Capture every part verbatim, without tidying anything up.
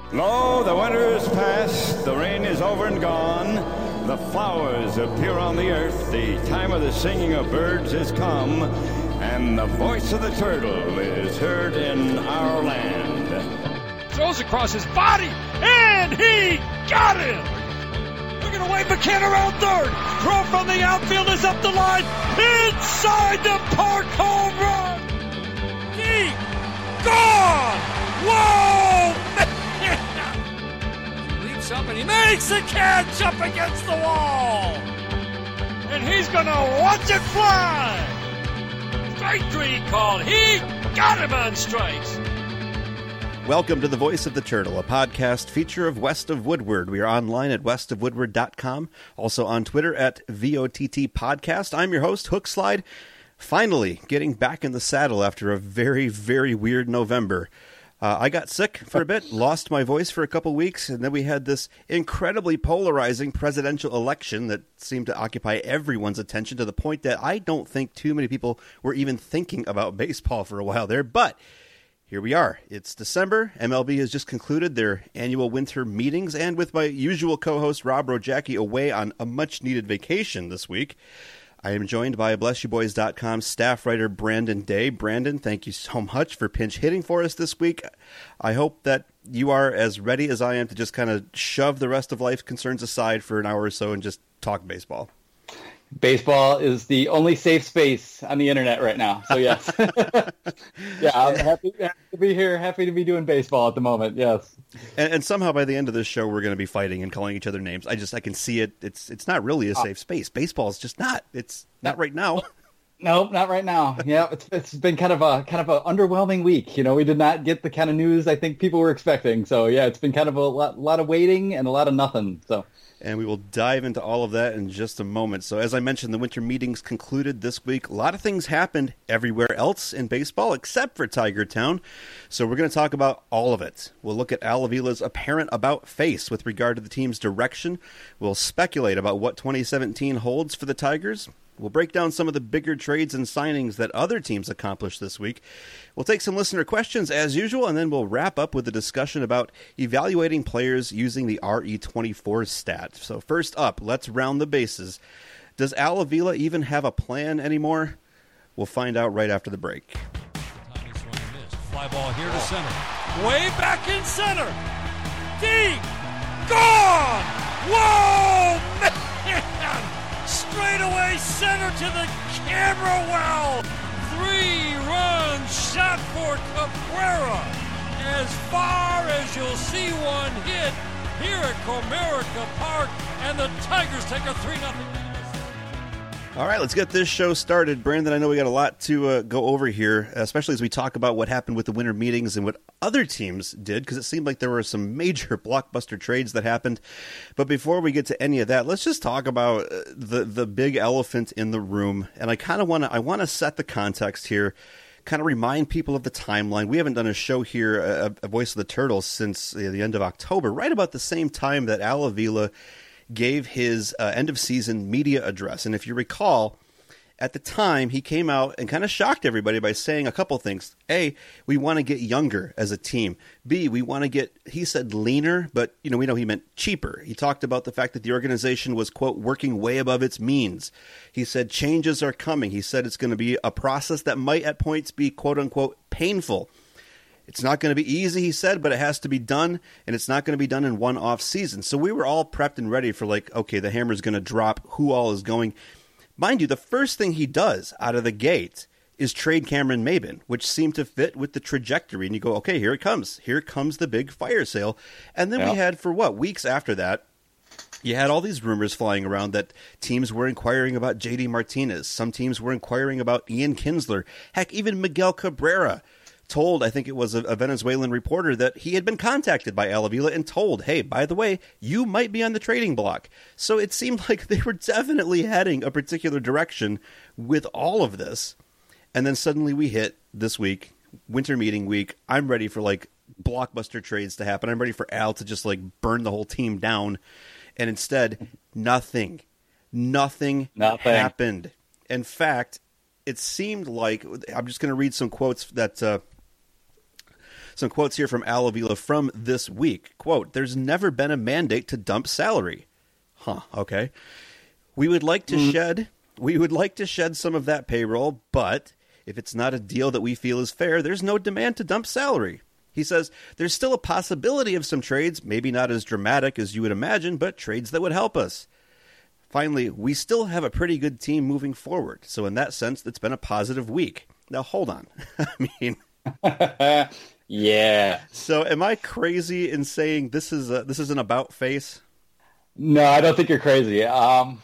Lo, the winter is past, the rain is over and gone, the flowers appear on the earth, the time of the singing of birds is come, and the voice of the turtle is heard in our land. Throws across his body, and he got him! Looking away, McCann around third, throw from the outfield is up the line, inside the park, home run! Deep, gone! Whoa! Up and he makes the catch up against the wall, and he's gonna watch it fly. Strike three called. He got him on strikes. Welcome to The Voice of the Turtle, a podcast feature of West of Woodward. We are online at west of woodward dot com, also on Twitter at V O T T Podcast. I'm your host, Hook Slide. Finally, getting back in the saddle after a very, very weird November. Uh, I got sick for a bit, lost my voice for a couple weeks, and then we had this incredibly polarizing presidential election that seemed to occupy everyone's attention to the point that I don't think too many people were even thinking about baseball for a while there. But here we are. It's December. M L B has just concluded their annual winter meetings, and with my usual co-host Rob Rojacki away on a much-needed vacation this week, I am joined by bless you boys dot com staff writer Brandon Day. Brandon, thank you so much for pinch hitting for us this week. I hope that you are as ready as I am to just kind of shove the rest of life's concerns aside for an hour or so and just talk baseball. Baseball is the only safe space on the internet right now. So, yes. yeah, I'm happy, happy to be here. Happy to be doing baseball at the moment. Yes. And, and somehow by the end of this show, we're going to be fighting and calling each other names. I just, I can see it. It's it's not really a safe space. Baseball is just not. It's not right now. No, not right now. Yeah, it's it's been kind of a kind of a underwhelming week. You know, we did not get the kind of news I think people were expecting. So, yeah, it's been kind of a lot, lot of waiting and a lot of nothing. So. And we will dive into all of that in just a moment. So as I mentioned, the winter meetings concluded this week. A lot of things happened everywhere else in baseball except for Tiger Town. So we're going to talk about all of it. We'll look at Al Avila's apparent about-face with regard to the team's direction. We'll speculate about what twenty seventeen holds for the Tigers. We'll break down some of the bigger trades and signings that other teams accomplished this week. We'll take some listener questions as usual, and then we'll wrap up with a discussion about evaluating players using the R E twenty-four stat. So first up, let's round the bases. Does Al Avila even have a plan anymore? We'll find out right after the break. Fly ball here to center. Way back in center. Deep. Gone. Whoa, man. Straight away center to the camera well. Three-run shot for Cabrera. As far as you'll see one hit here at Comerica Park, and the Tigers take a three nothing. All right, let's get this show started. Brandon, I know we got a lot to uh, go over here, especially as we talk about what happened with the winter meetings and what other teams did, because it seemed like there were some major blockbuster trades that happened. But before we get to any of that, let's just talk about the the big elephant in the room. And I kind of want to I want to set the context here, kind of remind people of the timeline. We haven't done a show here, a, a Voice of the Turtles, since uh, the end of October, right about the same time that Al Avila gave his uh, end-of-season media address. And if you recall, at the time, he came out and kind of shocked everybody by saying a couple things. A, we want to get younger as a team. B, we want to get, he said leaner, but you know we know he meant cheaper. He talked about the fact that the organization was, quote, working way above its means. He said changes are coming. He said it's going to be a process that might at points be, quote, unquote, painful. It's not going to be easy, he said, but it has to be done, and it's not going to be done in one off season. So we were all prepped and ready for, like, okay, the hammer's going to drop, who all is going. Mind you, the first thing he does out of the gate is trade Cameron Maybin, which seemed to fit with the trajectory. And you go, okay, here it comes. Here comes the big fire sale. And then yeah. we had, for what, weeks after that, you had all these rumors flying around that teams were inquiring about J D Martinez. Some teams were inquiring about Ian Kinsler. Heck, even Miguel Cabrera told, I think it was a, a Venezuelan reporter, that he had been contacted by Al Avila and told, hey, by the way, you might be on the trading block. So it seemed like they were definitely heading a particular direction with all of this. And then suddenly we hit this week, winter meeting week. I'm ready for like blockbuster trades to happen. I'm ready for Al to just like burn the whole team down. And instead, nothing, nothing, nothing. happened. In fact, it seemed like, I'm just going to read some quotes that uh, Some quotes here from Al Avila from this week. Quote, "There's never been a mandate to dump salary." Huh, okay. We would like to mm. shed we would like to shed some of that payroll, but if it's not a deal that we feel is fair, there's no demand to dump salary. He says there's still a possibility of some trades, maybe not as dramatic as you would imagine, but trades that would help us. Finally, we still have a pretty good team moving forward. So in that sense, it's been a positive week. Now, hold on. I mean... yeah. So am I crazy in saying this is a, this is an about face? No, I don't think you're crazy. Um,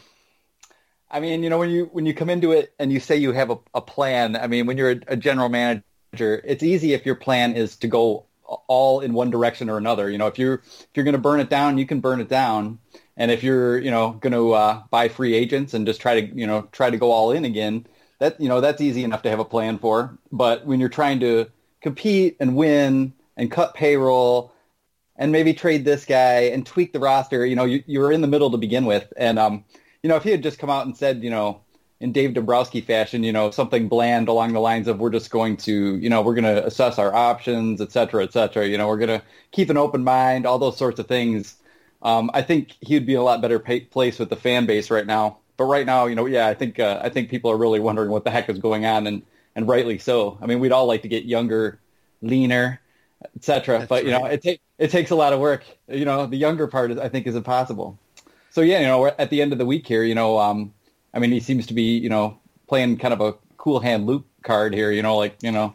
I mean, you know, when you when you come into it and you say you have a, a plan, I mean, when you're a, a general manager, it's easy if your plan is to go all in one direction or another. You know, if you're if you're going to burn it down, you can burn it down. And if you're, you know, going to uh, buy free agents and just try to, you know, try to go all in again, that, you know, that's easy enough to have a plan for. But when you're trying to compete and win and cut payroll and maybe trade this guy and tweak the roster, you know, you, you were in the middle to begin with. And, um, you know, if he had just come out and said, you know, in Dave Dombrowski fashion, you know, something bland along the lines of we're just going to, you know, we're going to assess our options, et cetera, et cetera. You know, we're going to keep an open mind, all those sorts of things. Um, I think he'd be in a lot better pay- place with the fan base right now. But right now, you know, yeah, I think uh, I think people are really wondering what the heck is going on, and, and rightly so. I mean, we'd all like to get younger, leaner, et cetera. But, you know, it, ta- it takes a lot of work. You know, the younger part, is, I think, is impossible. So, yeah, you know, we're at the end of the week here, you know, um, I mean, he seems to be, you know, playing kind of a cool hand Luke card here, you know, like, you know,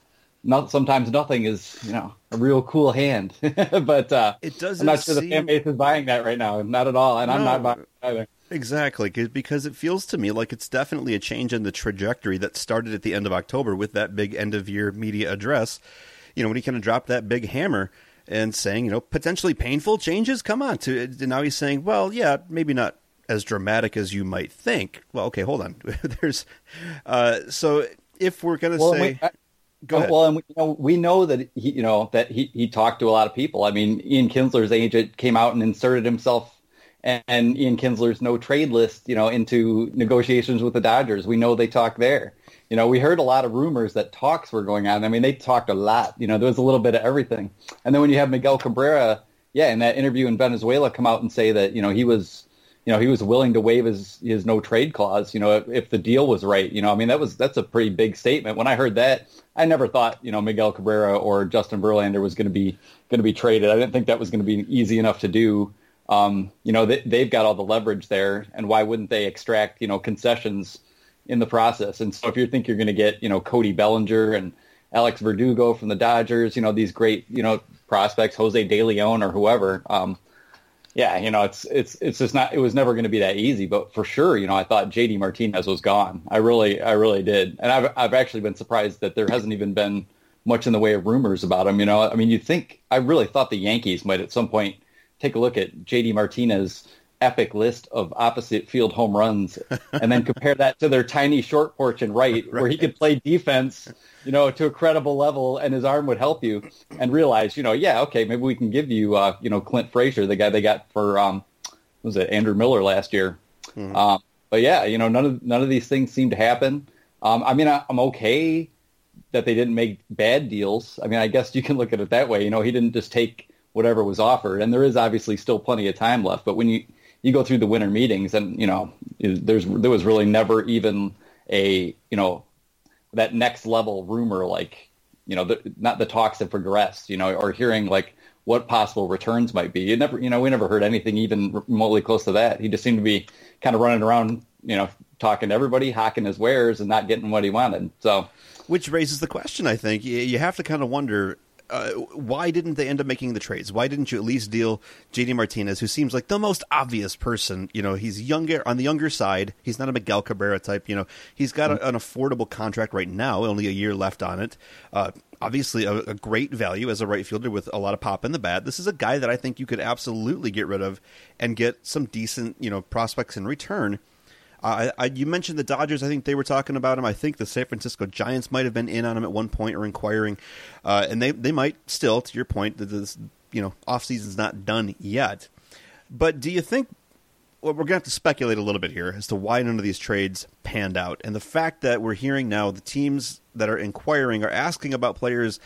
not sometimes nothing is, you know, a real cool hand. But uh, it doesn't I'm not sure seem... the fan base is buying that right now. Not at all. And no, I'm not buying it either. Exactly, because it feels to me like it's definitely a change in the trajectory that started at the end of October with that big end-of-year media address. You know, when he kind of dropped that big hammer and saying, you know, potentially painful changes, come on. To and now he's saying, well, yeah, maybe not as dramatic as you might think. Well, okay, hold on. There's uh, so if we're going to well, say... Wait, I- Go ahead. Well, and we, you know, we know that he, you know, that he, he talked to a lot of people. I mean, Ian Kinsler's agent came out and inserted himself and, and Ian Kinsler's no trade list, you know, into negotiations with the Dodgers. We know they talked there. You know, we heard a lot of rumors that talks were going on. I mean, they talked a lot. You know, there was a little bit of everything. And then when you have Miguel Cabrera, yeah, in that interview in Venezuela, come out and say that, you know, he was. You know, he was willing to waive his, his no trade clause, you know, if, if the deal was right. You know, I mean, that was that's a pretty big statement. When I heard that, I never thought, you know, Miguel Cabrera or Justin Verlander was going to be going to be traded. I didn't think that was going to be easy enough to do. Um, you know, they, they've got all the leverage there, and why wouldn't they extract, you know, concessions in the process? And so if you think you're going to get, you know, Cody Bellinger and Alex Verdugo from the Dodgers, you know, these great, you know, prospects, Jose De Leon or whoever, um, yeah, you know, it's it's it's just not. It was never going to be that easy, but for sure, you know, I thought J D Martinez was gone. I really, I really did, and I've I've actually been surprised that there hasn't even been much in the way of rumors about him. You know, I mean, you think I really thought the Yankees might at some point take a look at J D Martinez epic list of opposite field home runs and then compare that to their tiny short porch and right, right, where he could play defense, you know, to a credible level and his arm would help you, and realize, you know, yeah, okay, maybe we can give you, uh, you know, Clint Frazier, the guy they got for, um, what was it, Andrew Miller last year. Mm-hmm. Um, but yeah, you know, none of, none of these things seem to happen. Um, I mean, I, I'm okay that they didn't make bad deals. I mean, I guess you can look at it that way. You know, he didn't just take whatever was offered, and there is obviously still plenty of time left. But when you, you go through the winter meetings, and, you know, there's there was really never even a, you know, that next level rumor, like, you know, the, not the talks have progressed, you know, or hearing like what possible returns might be. You never, you know, we never heard anything even remotely close to that. He just seemed to be kind of running around, you know, talking to everybody, hawking his wares, and not getting what he wanted. So, which raises the question, I think, you have to kind of wonder, uh, why didn't they end up making the trades? Why didn't you at least deal J D Martinez, who seems like the most obvious person? You know, he's younger, on the younger side. He's not a Miguel Cabrera type. You know, he's got a, an affordable contract right now, only a year left on it. Uh, obviously, a, a great value as a right fielder with a lot of pop in the bat. This is a guy that I think you could absolutely get rid of and get some decent, you know, prospects in return. Uh, I, I, you mentioned the Dodgers. I think they were talking about him. I think the San Francisco Giants might have been in on him at one point or inquiring, uh, and they they might still. To your point, that this, you know, off season's not done yet. But do you think? Well, we're gonna have to speculate a little bit here as to why none of these trades panned out, and the fact that we're hearing now the teams that are inquiring are asking about players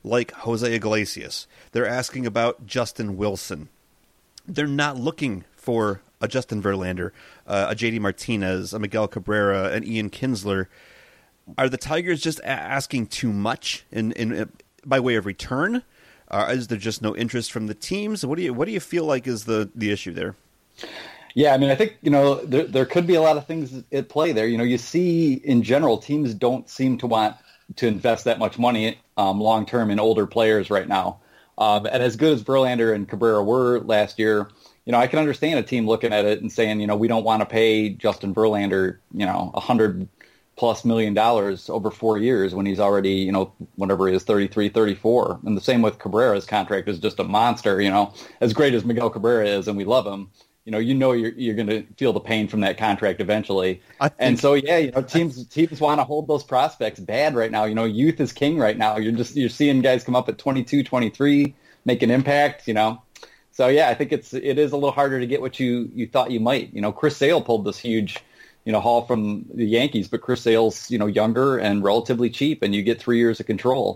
like Jose Iglesias. They're asking about Justin Wilson. They're not looking for a Justin Verlander, uh, a J D Martinez, a Miguel Cabrera, an Ian Kinsler. Are the Tigers just a- asking too much in, in by way of return? Uh, is there just no interest from the teams? What do you what do you feel like is the, the issue there? Yeah, I mean, I think, you know, there there could be a lot of things at play there. You know, you see in general, teams don't seem to want to invest that much money um, long term in older players right now. Um, and as good as Verlander and Cabrera were last year, you know, I can understand a team looking at it and saying, you know, we don't want to pay Justin Verlander, you know, a hundred plus million dollars over four years when he's already, you know, whatever he is, thirty-three, thirty-four. And the same with Cabrera's contract is just a monster, you know, as great as Miguel Cabrera is, and we love him. You know, you know you're you're going to feel the pain from that contract eventually. Think, and so, yeah, you know, teams teams want to hold those prospects bad right now. You know, youth is king right now. You're just you're seeing guys come up at twenty-two, twenty-three, make an impact, you know. So, yeah, I think it's it is a little harder to get what you, you thought you might. You know, Chris Sale pulled this huge, you know, haul from the Yankees, but Chris Sale's, you know, younger and relatively cheap, and you get three years of control.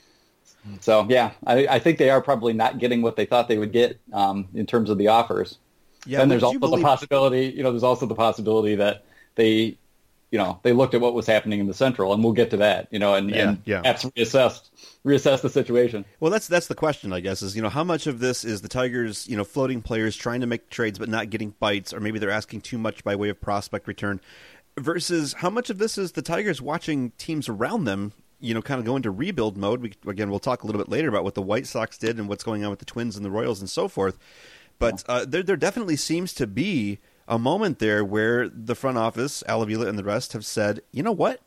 So, yeah, I, I think they are probably not getting what they thought they would get um, in terms of the offers. Yeah, then there's also believe- the possibility, you know, there's also the possibility that they, you know, they looked at what was happening in the Central, and we'll get to that, you know, and, yeah, and yeah. perhaps reassess, reassess the situation. Well, that's that's the question, I guess, is, you know, how much of this is the Tigers, you know, floating players trying to make trades but not getting bites, or maybe they're asking too much by way of prospect return, versus how much of this is the Tigers watching teams around them, you know, kind of go into rebuild mode. We, again, we'll talk a little bit later about what the White Sox did and what's going on with the Twins and the Royals and so forth. But uh, there, there definitely seems to be a moment there where the front office, Al Avila and the rest, have said, you know what,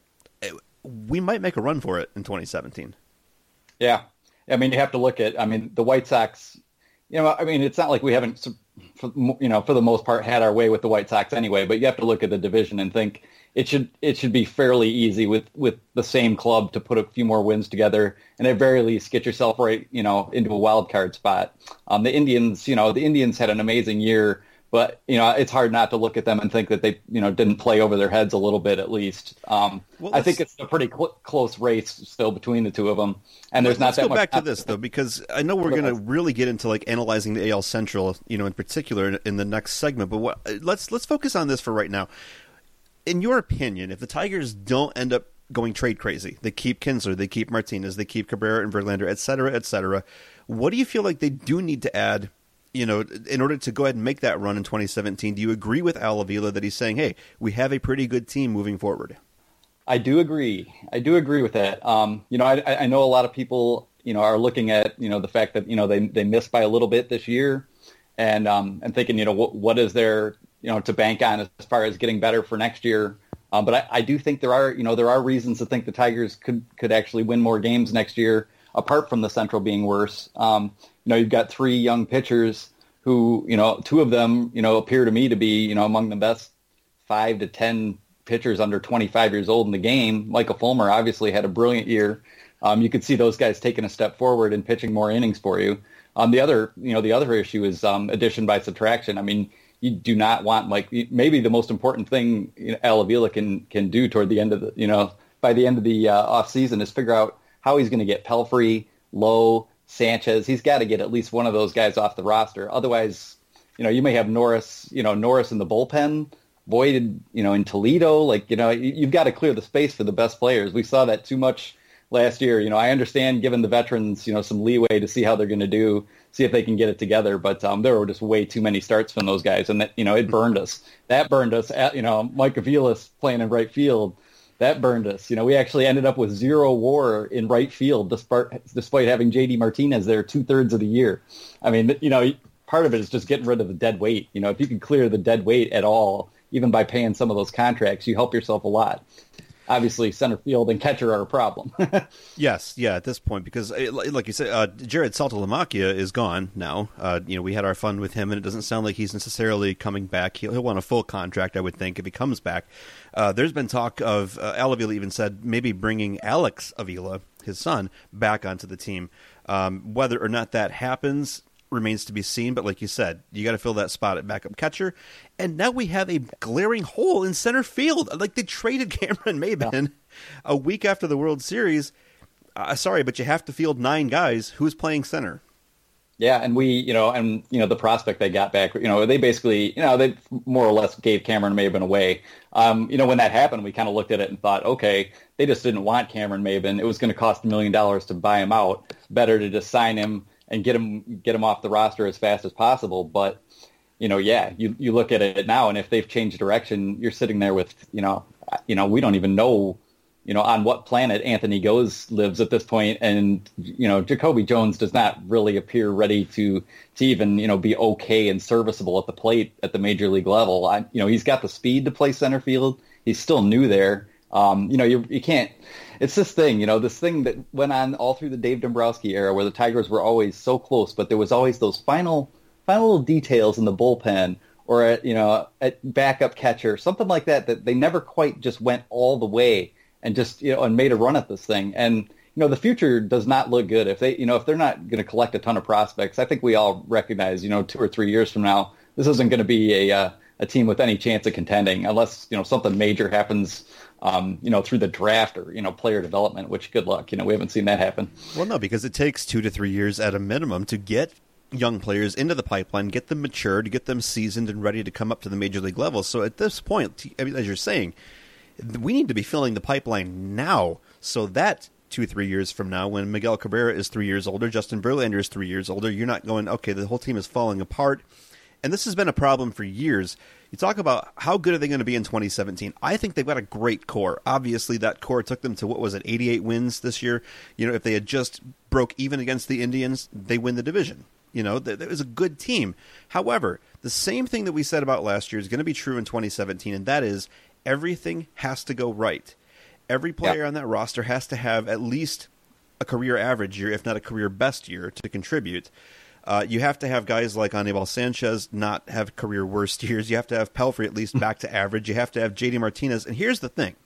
we might make a run for it in twenty seventeen. Yeah. I mean, you have to look at, I mean, the White Sox, you know, I mean, it's not like we haven't, you know, for the most part had our way with the White Sox anyway, but you have to look at the division and think it should it should be fairly easy with, with the same club to put a few more wins together and at very least get yourself right, you know, into a wild card spot. Um, the Indians, you know, the Indians had an amazing year, but, you know, it's hard not to look at them and think that they, you know, didn't play over their heads a little bit at least. Um, well, I think it's a pretty cl- close race still between the two of them. And there's let's not that go much. Let's go back to this, though, because I know we're going to really get into, like, analyzing the A L Central, you know, in particular in, in the next segment. But what, let's let's focus on this for right now. In your opinion, if the Tigers don't end up going trade crazy, they keep Kinsler, they keep Martinez, they keep Cabrera and Verlander, et cetera, et cetera, what do you feel like they do need to add, you know, in order to go ahead and make that run in twenty seventeen? Do you agree with Al Avila that he's saying, hey, we have a pretty good team moving forward? I do agree. I do agree with that. Um, you know, I, I know a lot of people, you know, are looking at, you know, the fact that, you know, they they missed by a little bit this year and um, and thinking, you know, what what is there, you know, to bank on as far as getting better for next year. Um, but I, I do think there are, you know, there are reasons to think the Tigers could, could actually win more games next year, apart from the Central being worse. Um, you know, you've got three young pitchers who, you know, two of them, you know, appear to me to be, you know, among the best five to ten pitchers under twenty-five years old in the game. Michael Fulmer obviously had a brilliant year. Um, you could see those guys taking a step forward and pitching more innings for you. Um, the other, you know, the other issue is um, addition by subtraction. I mean, you do not want, like, maybe the most important thing, you know, Al Avila can can do toward the end of the, you know, by the end of the uh, off season is figure out how he's going to get Pelfrey, Lowe, Sanchez. He's got to get at least one of those guys off the roster. Otherwise, you know, you may have Norris, you know, Norris in the bullpen, Boyd, you know, in Toledo. Like, you know, you've got to clear the space for the best players. We saw that too much last year. You know, I understand giving the veterans, you know, some leeway to see how they're going to do, see if they can get it together. But um, there were just way too many starts from those guys. And, that, you know, it burned us. That burned us. At, you know, Mike Aviles playing in right field, that burned us. You know, we actually ended up with zero WAR in right field despite, despite having J D Martinez there two-thirds of the year. I mean, you know, part of it is just getting rid of the dead weight. You know, if you can clear the dead weight at all, even by paying some of those contracts, you help yourself a lot. Obviously, center field and catcher are a problem. Yes, yeah, at this point, because like you said, uh, Jared Saltalamacchia is gone now. Uh, you know, we had our fun with him, and it doesn't sound like he's necessarily coming back. He'll, he'll want a full contract, I would think, if he comes back. Uh, there's been talk of, uh, Al Avila even said, maybe bringing Alex Avila, his son, back onto the team. Um, whether or not that happens remains to be seen, but like you said, you got to fill that spot at backup catcher. And now we have a glaring hole in center field. Like, they traded Cameron Maybin yeah. a week after the World Series. uh, sorry, but you have to field nine guys. Who's playing center? Yeah, and we, you know, and, you know, the prospect they got back, you know, they basically, you know, they more or less gave Cameron Maben away. Um, you know, when that happened, we kind of looked at it and thought, okay, they just didn't want Cameron Maben. It was going to cost a million dollars to buy him out. Better to just sign him and get him get him off the roster as fast as possible. But, you know, yeah, you, you look at it now, and if they've changed direction, you're sitting there with, you know, you know, we don't even know, you know, on what planet Anthony Goes lives at this point. And, you know, Jacoby Jones does not really appear ready to, to even, you know, be okay and serviceable at the plate at the major league level. I, you know, he's got the speed to play center field. He's still new there. Um, you know, you, you can't, it's this thing, you know, this thing that went on all through the Dave Dombrowski era where the Tigers were always so close, but there was always those final, final little details in the bullpen or at, you know, at backup catcher, something like that, that they never quite just went all the way and just, you know, and made a run at this thing. And, you know, the future does not look good. If they, you know, if they're not going to collect a ton of prospects, I think we all recognize, you know, two or three years from now, this isn't going to be a, uh, a team with any chance of contending unless, you know, something major happens, um, you know, through the draft or, you know, player development, which good luck. You know, we haven't seen that happen. Well, no, because it takes two to three years at a minimum to get young players into the pipeline, get them matured, get them seasoned and ready to come up to the major league level. So at this point, I mean, as you're saying, we need to be filling the pipeline now so that two, three years from now, when Miguel Cabrera is three years older, Justin Verlander is three years older, you're not going, okay, the whole team is falling apart. And this has been a problem for years. You talk about how good are they going to be in twenty seventeen. I think they've got a great core. Obviously, that core took them to, what was it, eighty-eight wins this year. You know, if they had just broke even against the Indians, they win the division. You know, it was a good team. However, the same thing that we said about last year is going to be true in twenty seventeen, and that is everything has to go right. Every player yeah. on that roster has to have at least a career average year, if not a career best year, to contribute. Uh, you have to have guys like Anibal Sanchez not have career worst years. You have to have Pelfrey at least back to average. You have to have J D Martinez. And here's the thing.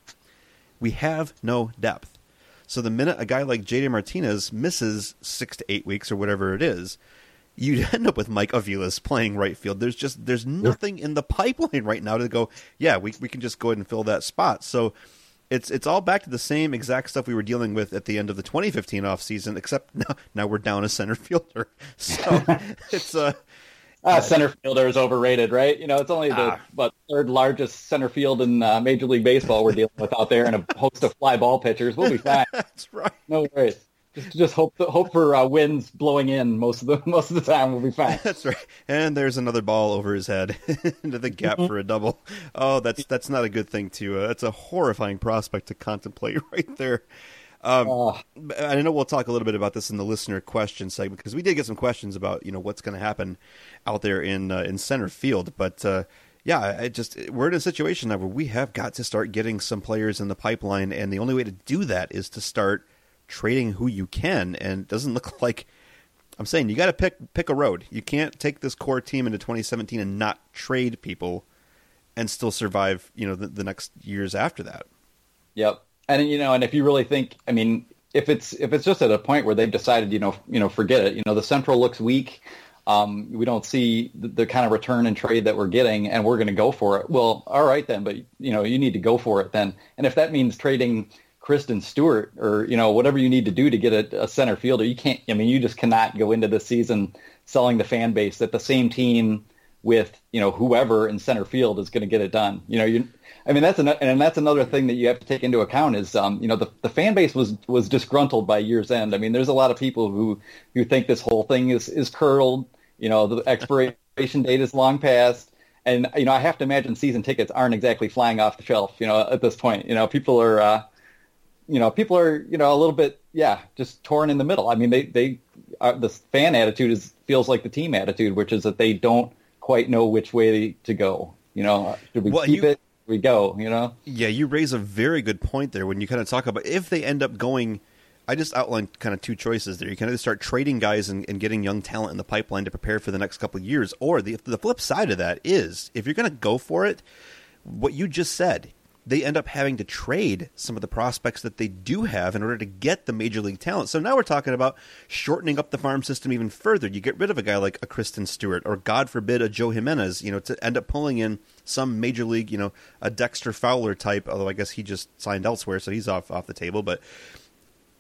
We have no depth. So the minute a guy like J D Martinez misses six to eight weeks or whatever it is, you end up with Mike Aviles playing right field. There's just there's nothing in the pipeline right now to go, yeah, we we can just go ahead and fill that spot. So it's it's all back to the same exact stuff we were dealing with at the end of the twenty fifteen offseason, except now, now we're down a center fielder. So it's a... Uh, uh, center fielder is overrated, right? You know, it's only the uh, what, third largest center field in uh, Major League Baseball we're dealing with out there and a host of fly ball pitchers. We'll be fine. That's right. No worries. Just, just hope hope for uh, winds blowing in most of the most of the time. We'll be fine. That's right. And there's another ball over his head into the gap for a double. Oh, that's that's not a good thing to. Uh, that's a horrifying prospect to contemplate right there. Um, oh. I know we'll talk a little bit about this in the listener question segment because we did get some questions about you know what's going to happen out there in uh, in center field, but. Uh, Yeah, it just we're in a situation now where we have got to start getting some players in the pipeline, and the only way to do that is to start trading who you can. And it doesn't look like I'm saying you got to pick pick a road. You can't take this core team into twenty seventeen and not trade people and still survive. You know, the, the next years after that. Yep, and you know, and if you really think, I mean, if it's if it's just at a point where they've decided, you know, you know, forget it. You know, the Central looks weak. Um, we don't see the, the kind of return and trade that we're getting, and we're going to go for it. Well, all right then, but you know, you need to go for it then. And if that means trading Kristen Stewart or you know whatever you need to do to get a, a center fielder, you can't. I mean, you just cannot go into the season selling the fan base that the same team with you know whoever in center field is going to get it done. You know, you. I mean, that's an, and that's another thing that you have to take into account is, um, you know, the, the fan base was, was disgruntled by year's end. I mean, there's a lot of people who, who think this whole thing is, is curled. You know, the expiration date is long past. And, you know, I have to imagine season tickets aren't exactly flying off the shelf, you know, at this point. You know, people are, uh, you know, people are, you know, a little bit, yeah, just torn in the middle. I mean, they, they, uh, the fan attitude is feels like the team attitude, which is that they don't quite know which way to go. You know, should we well, keep you, it? We go, you know? Yeah, you raise a very good point there when you kind of talk about if they end up going. I just outlined kind of two choices there. You kind of start trading guys and, and getting young talent in the pipeline to prepare for the next couple of years. Or the the flip side of that is if you're going to go for it, what you just said, they end up having to trade some of the prospects that they do have in order to get the major league talent. So now we're talking about shortening up the farm system even further. You get rid of a guy like a Kristen Stewart or, God forbid, a Joe Jimenez, you know, to end up pulling in some major league, you know, a Dexter Fowler type, although I guess he just signed elsewhere, so he's off off the table. But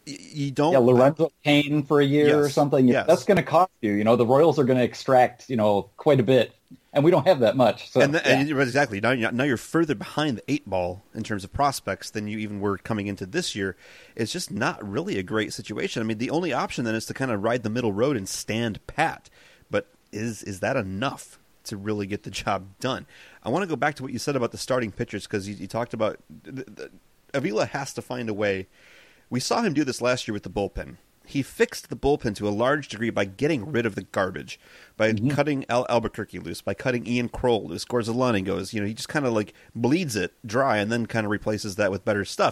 you don't. Yeah, Lorenzo Cain for a year yes, or something. Yes. That's going to cost you. You know, the Royals are going to extract, you know, quite a bit. And we don't have that much. So, and, the, yeah. and exactly. Now, now you're further behind the eight ball in terms of prospects than you even were coming into this year. It's just not really a great situation. I mean, the only option then is to kind of ride the middle road and stand pat. But is is that enough to really get the job done? I want to go back to what you said about the starting pitchers, because you, you talked about the, the, Avila has to find a way. We saw him do this last year with the bullpen. He fixed the bullpen to a large degree by getting rid of the garbage, by mm-hmm. cutting Al Albuquerque loose, by cutting Ian Kroll loose. Gorzelani goes, you know, he just kind of like bleeds it dry and then kind of replaces that with better stuff.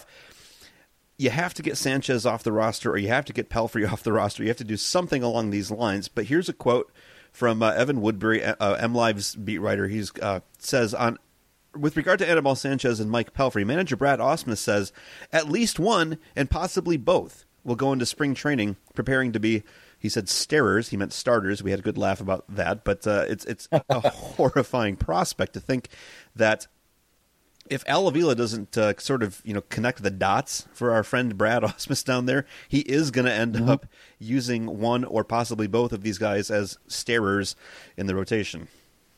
You have to get Sanchez off the roster, or you have to get Pelfrey off the roster. You have to do something along these lines. But here's a quote from uh, Evan Woodbury, uh, M-Live's beat writer. He uh, says, on with regard to Anibal Sanchez and Mike Pelfrey, manager Brad Ausmus says at least one and possibly both will go into spring training preparing to be, he said, starers. He meant starters. We had a good laugh about that. But uh, it's it's a horrifying prospect to think that if Al Avila doesn't uh, sort of, you know, connect the dots for our friend Brad Ausmus down there, he is going to end mm-hmm. up using one or possibly both of these guys as starers in the rotation.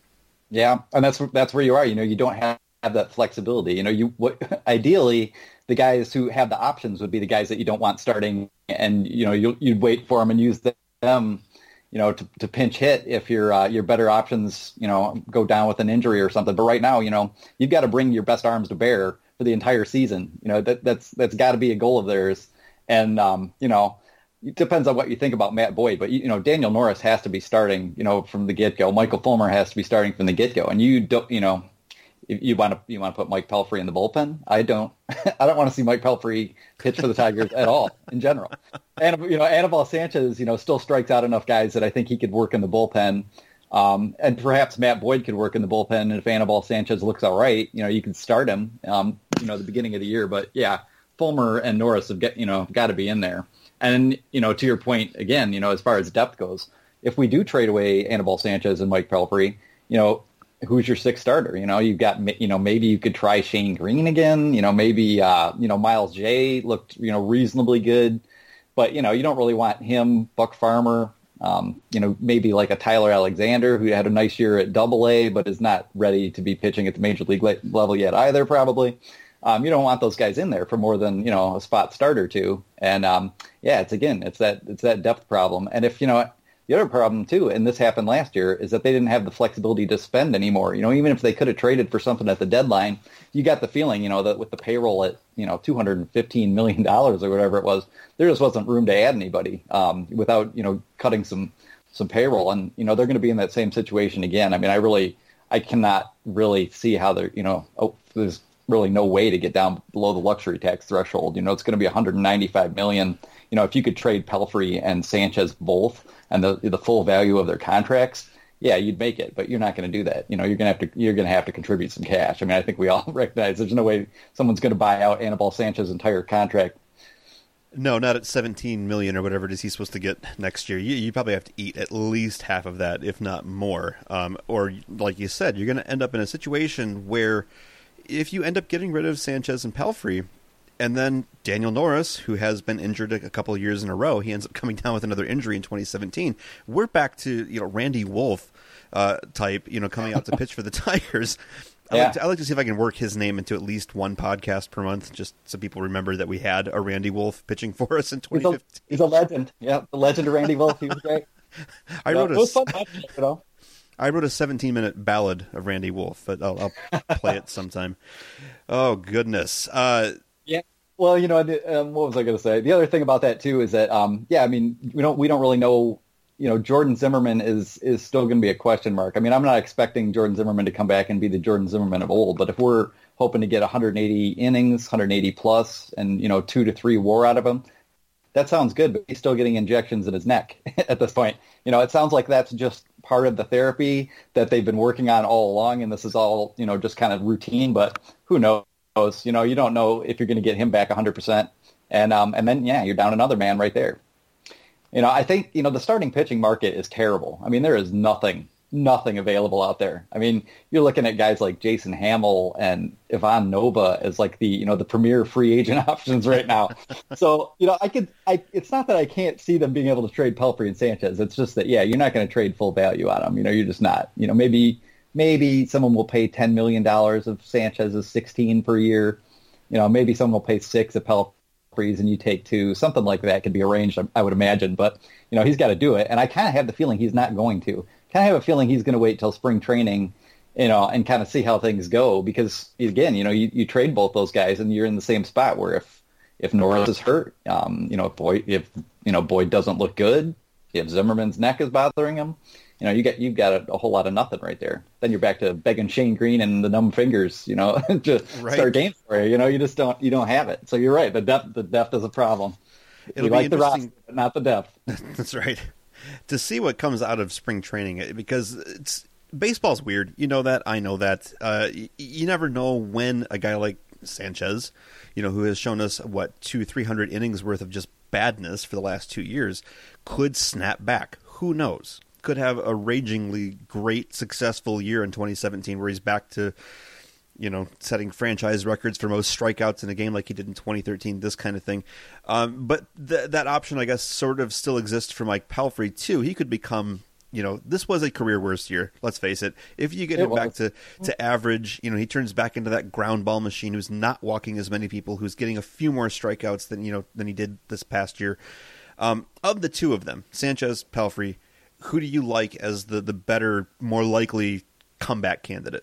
Yeah, and that's that's where you are. You know, you don't have, have that flexibility. You know, you what, ideally the guys who have the options would be the guys that you don't want starting, and you know you, you'd wait for them and use them, you know, to, to pinch hit if your uh, your better options, you know, go down with an injury or something. But right now, you know, you've got to bring your best arms to bear for the entire season. You know, that that's that's got to be a goal of theirs. And um, you know, it depends on what you think about Matt Boyd, but you know, Daniel Norris has to be starting, you know, from the get go. Michael Fulmer has to be starting from the get go, and you don't, you know. You want to you want to put Mike Pelfrey in the bullpen? I don't. I don't want to see Mike Pelfrey pitch for the Tigers at all in general. And you know, Anibal Sanchez, you know, still strikes out enough guys that I think he could work in the bullpen, um, and perhaps Matt Boyd could work in the bullpen. And if Anibal Sanchez looks all right, you know, you could start him, um, you know, at the beginning of the year. But yeah, Fulmer and Norris have got you know got to be in there. And you know, to your point again, you know, as far as depth goes, if we do trade away Anibal Sanchez and Mike Pelfrey, you know. Who's your sixth starter? You know, you've got, you know, maybe you could try Shane Green again. You know, maybe, uh, you know, Miles J looked, you know, reasonably good. But, you know, you don't really want him, Buck Farmer, um, you know, maybe like a Tyler Alexander who had a nice year at Double A but is not ready to be pitching at the major league level yet either, probably. Um, you don't want those guys in there for more than, you know, a spot start or two. And, um, yeah, it's, again, it's that it's that depth problem. And if, you know, the other problem, too, and this happened last year, is that they didn't have the flexibility to spend anymore. You know, even if they could have traded for something at the deadline, you got the feeling, you know, that with the payroll at, you know, two hundred fifteen million dollars or whatever it was, there just wasn't room to add anybody um, without, you know, cutting some some payroll. And, you know, they're going to be in that same situation again. I mean, I really, I cannot really see how they're, you know, oh, there's really no way to get down below the luxury tax threshold. You know, it's going to be one hundred ninety-five million dollars. You know, if you could trade Pelfrey and Sanchez both and the the full value of their contracts, yeah, you'd make it. But you're not going to do that. You know, you're going to have to you're going to have to contribute some cash. I mean, I think we all recognize there's no way someone's going to buy out Anibal Sanchez's entire contract. No, not at seventeen million dollars or whatever it is he's supposed to get next year. You, you probably have to eat at least half of that, if not more. Um, or, like you said, you're going to end up in a situation where if you end up getting rid of Sanchez and Pelfrey, and then Daniel Norris, who has been injured a couple of years in a row, he ends up coming down with another injury in twenty seventeen. We're back to, you know, Randy Wolf uh, type, you know, coming out to pitch for the Tigers. I, yeah. like to, I like to see if I can work his name into at least one podcast per month, just so people remember that we had a Randy Wolf pitching for us in twenty fifteen. He's a, he's a legend. Yeah, the legend of Randy Wolf. He was great. I wrote it a, was fun, you know. I wrote a seventeen-minute ballad of Randy Wolf, but I'll, I'll play it sometime. Oh, goodness. Uh, yeah. Well, you know, um, what was I going to say? The other thing about that too is that, um, yeah, I mean, we don't we don't really know. You know, Jordan Zimmerman is is still going to be a question mark. I mean, I'm not expecting Jordan Zimmerman to come back and be the Jordan Zimmerman of old, but if we're hoping to get one hundred eighty innings, one hundred eighty plus, and you know, two to three WAR out of him, that sounds good. But he's still getting injections in his neck at this point. You know, it sounds like that's just part of the therapy that they've been working on all along, and this is all, you know, just kind of routine. But who knows? You know, you don't know if you're going to get him back one hundred percent, and um, and then yeah, you're down another man right there. You know, I think, you know, the starting pitching market is terrible. I mean, there is nothing nothing available out there. I mean, you're looking at guys like Jason Hamill and Ivan Nova as like the, you know, the premier free agent options right now. So, you know, I could, I, it's not that I can't see them being able to trade Pelfrey and Sanchez. It's just that, yeah, you're not going to trade full value on them. You know, you're just not, you know, maybe, maybe someone will pay ten million dollars of Sanchez's sixteen per year. You know, maybe someone will pay six of Pelfrey's and you take two. Something like that could be arranged, I would imagine. But, you know, he's got to do it. And I kind of have the feeling he's not going to. Kind of have a feeling he's going to wait till spring training, you know, and kind of see how things go. Because, again, you know, you, you trade both those guys and you're in the same spot where if, if Norris is hurt, um, you know, if Boyd, if, you know, Boyd doesn't look good, if Zimmerman's neck is bothering him, you know, you get, you've got a, a whole lot of nothing right there. Then you're back to begging Shane Green and the numb fingers, you know, to right. start games for you. You know, you just don't, you don't have it. So you're right. The depth, the depth is a problem. It'll you be like the interesting. roster, but not the depth. That's right. To see what comes out of spring training, because it's baseball's weird. You know that. I know that. Uh, you, you never know when a guy like Sanchez, you know, who has shown us what two, three hundred innings worth of just badness for the last two years, could snap back. Who knows? Could have a ragingly great, successful year in twenty seventeen, where he's back to, you know, setting franchise records for most strikeouts in a game like he did in twenty thirteen, this kind of thing. Um, but th- that option, I guess, sort of still exists for Mike Pelfrey, too. He could become, you know, this was a career worst year, let's face it. If you get it him was. back to, to average, you know, he turns back into that ground ball machine who's not walking as many people, who's getting a few more strikeouts than, you know, than he did this past year. Um, of the two of them, Sanchez, Pelfrey, who do you like as the, the better, more likely comeback candidate?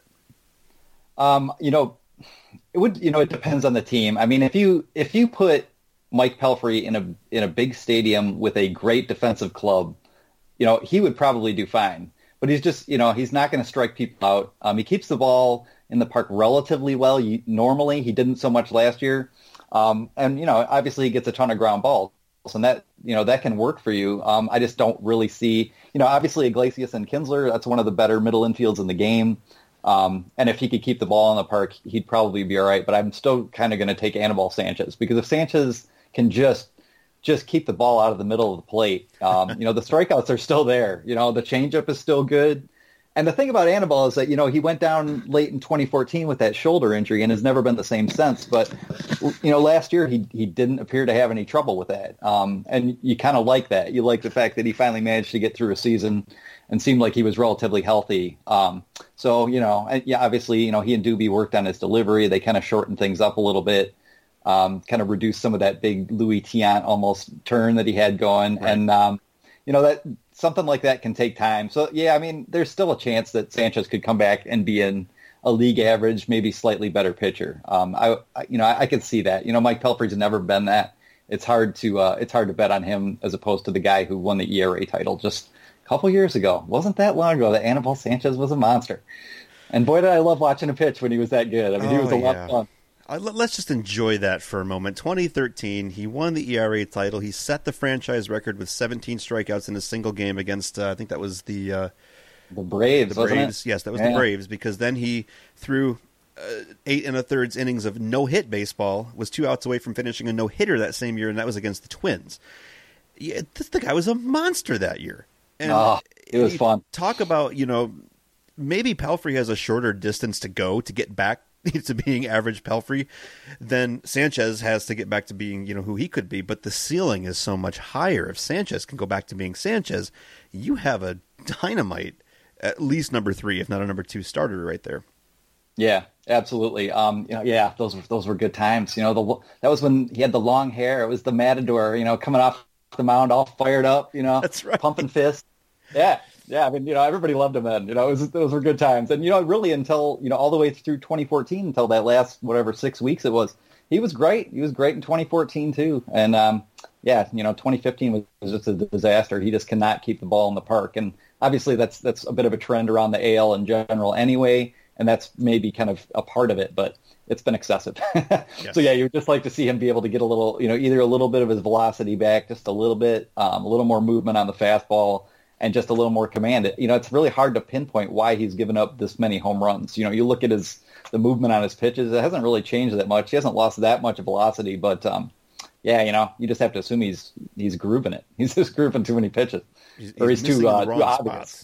Um, you know, it would, you know, it depends on the team. I mean, if you, if you put Mike Pelfrey in a, in a big stadium with a great defensive club, you know, he would probably do fine, but he's just, you know, he's not going to strike people out. Um, he keeps the ball in the park relatively well. You, normally he didn't so much last year. Um, and, you know, obviously he gets a ton of ground balls, and that, you know, that can work for you. Um, I just don't really see, you know, obviously Iglesias and Kinsler, that's one of the better middle infields in the game. Um, and if he could keep the ball in the park, he'd probably be all right. But I'm still kind of going to take Anibal Sanchez, because if Sanchez can just just keep the ball out of the middle of the plate, um, you know, the strikeouts are still there. You know, the changeup is still good. And the thing about Anibal is that, you know, he went down late in twenty fourteen with that shoulder injury and has never been the same since. But, you know, last year he he didn't appear to have any trouble with that. Um, and you kind of like that. You like the fact that he finally managed to get through a season and seemed like he was relatively healthy. Um, so, you know, and yeah, obviously, you know, he and Doobie worked on his delivery. They kind of shortened things up a little bit, um, kind of reduced some of that big Louis Tiant almost turn that he had going. Right. And, um, you know, that something like that can take time. So, yeah, I mean, there's still a chance that Sanchez could come back and be in a league average, maybe slightly better pitcher. Um, I, I, you know, I, I could see that. You know, Mike Pelfrey's never been that. It's hard to uh, it's hard to bet on him as opposed to the guy who won the E R A title just a couple years ago. Wasn't that long ago that Anibal Sanchez was a monster. And boy, did I love watching him pitch when he was that good. I mean, oh, he was a yeah. lot of fun. Uh, let's just enjoy that for a moment. twenty thirteen, he won the E R A title. He set the franchise record with seventeen strikeouts in a single game against, uh, I think that was the... Uh, the Braves, the wasn't Braves. it? Yes, that was yeah. the Braves, because then he threw uh, eight and a thirds innings of no-hit baseball, was two outs away from finishing a no-hitter that same year, and that was against the Twins. Yeah, this, the guy was a monster that year. And oh, it was fun. Talk about, you know, maybe Pelfrey has a shorter distance to go to get back to being average Pelfrey than Sanchez has to get back to being, you know, who he could be. But the ceiling is so much higher. If Sanchez can go back to being Sanchez, you have a dynamite, at least number three, if not a number two starter right there. Yeah, absolutely. Um, you know, yeah, those were those were good times. You know, the that was when he had the long hair. It was the Matador, you know, coming off the mound all fired up, you know, that's right, pumping fists. Yeah. Yeah, I mean, you know, everybody loved him then. You know, it was, those were good times. And, you know, really until, you know, all the way through twenty fourteen, until that last, whatever, six weeks it was, he was great. He was great in twenty fourteen, too. And, um, yeah, you know, twenty fifteen was, was just a disaster. He just cannot keep the ball in the park. And obviously that's that's a bit of a trend around the A L in general anyway, and that's maybe kind of a part of it, but it's been excessive. Yes. So, yeah, you would just like to see him be able to get a little, you know, either a little bit of his velocity back, just a little bit, um, a little more movement on the fastball, and just a little more command. You know, it's really hard to pinpoint why he's given up this many home runs. You know, you look at his the movement on his pitches, it hasn't really changed that much. He hasn't lost that much velocity, but um, yeah, you know, you just have to assume he's he's grooving it. He's just grooving too many pitches, he's, or he's, he's too, uh, too too obvious.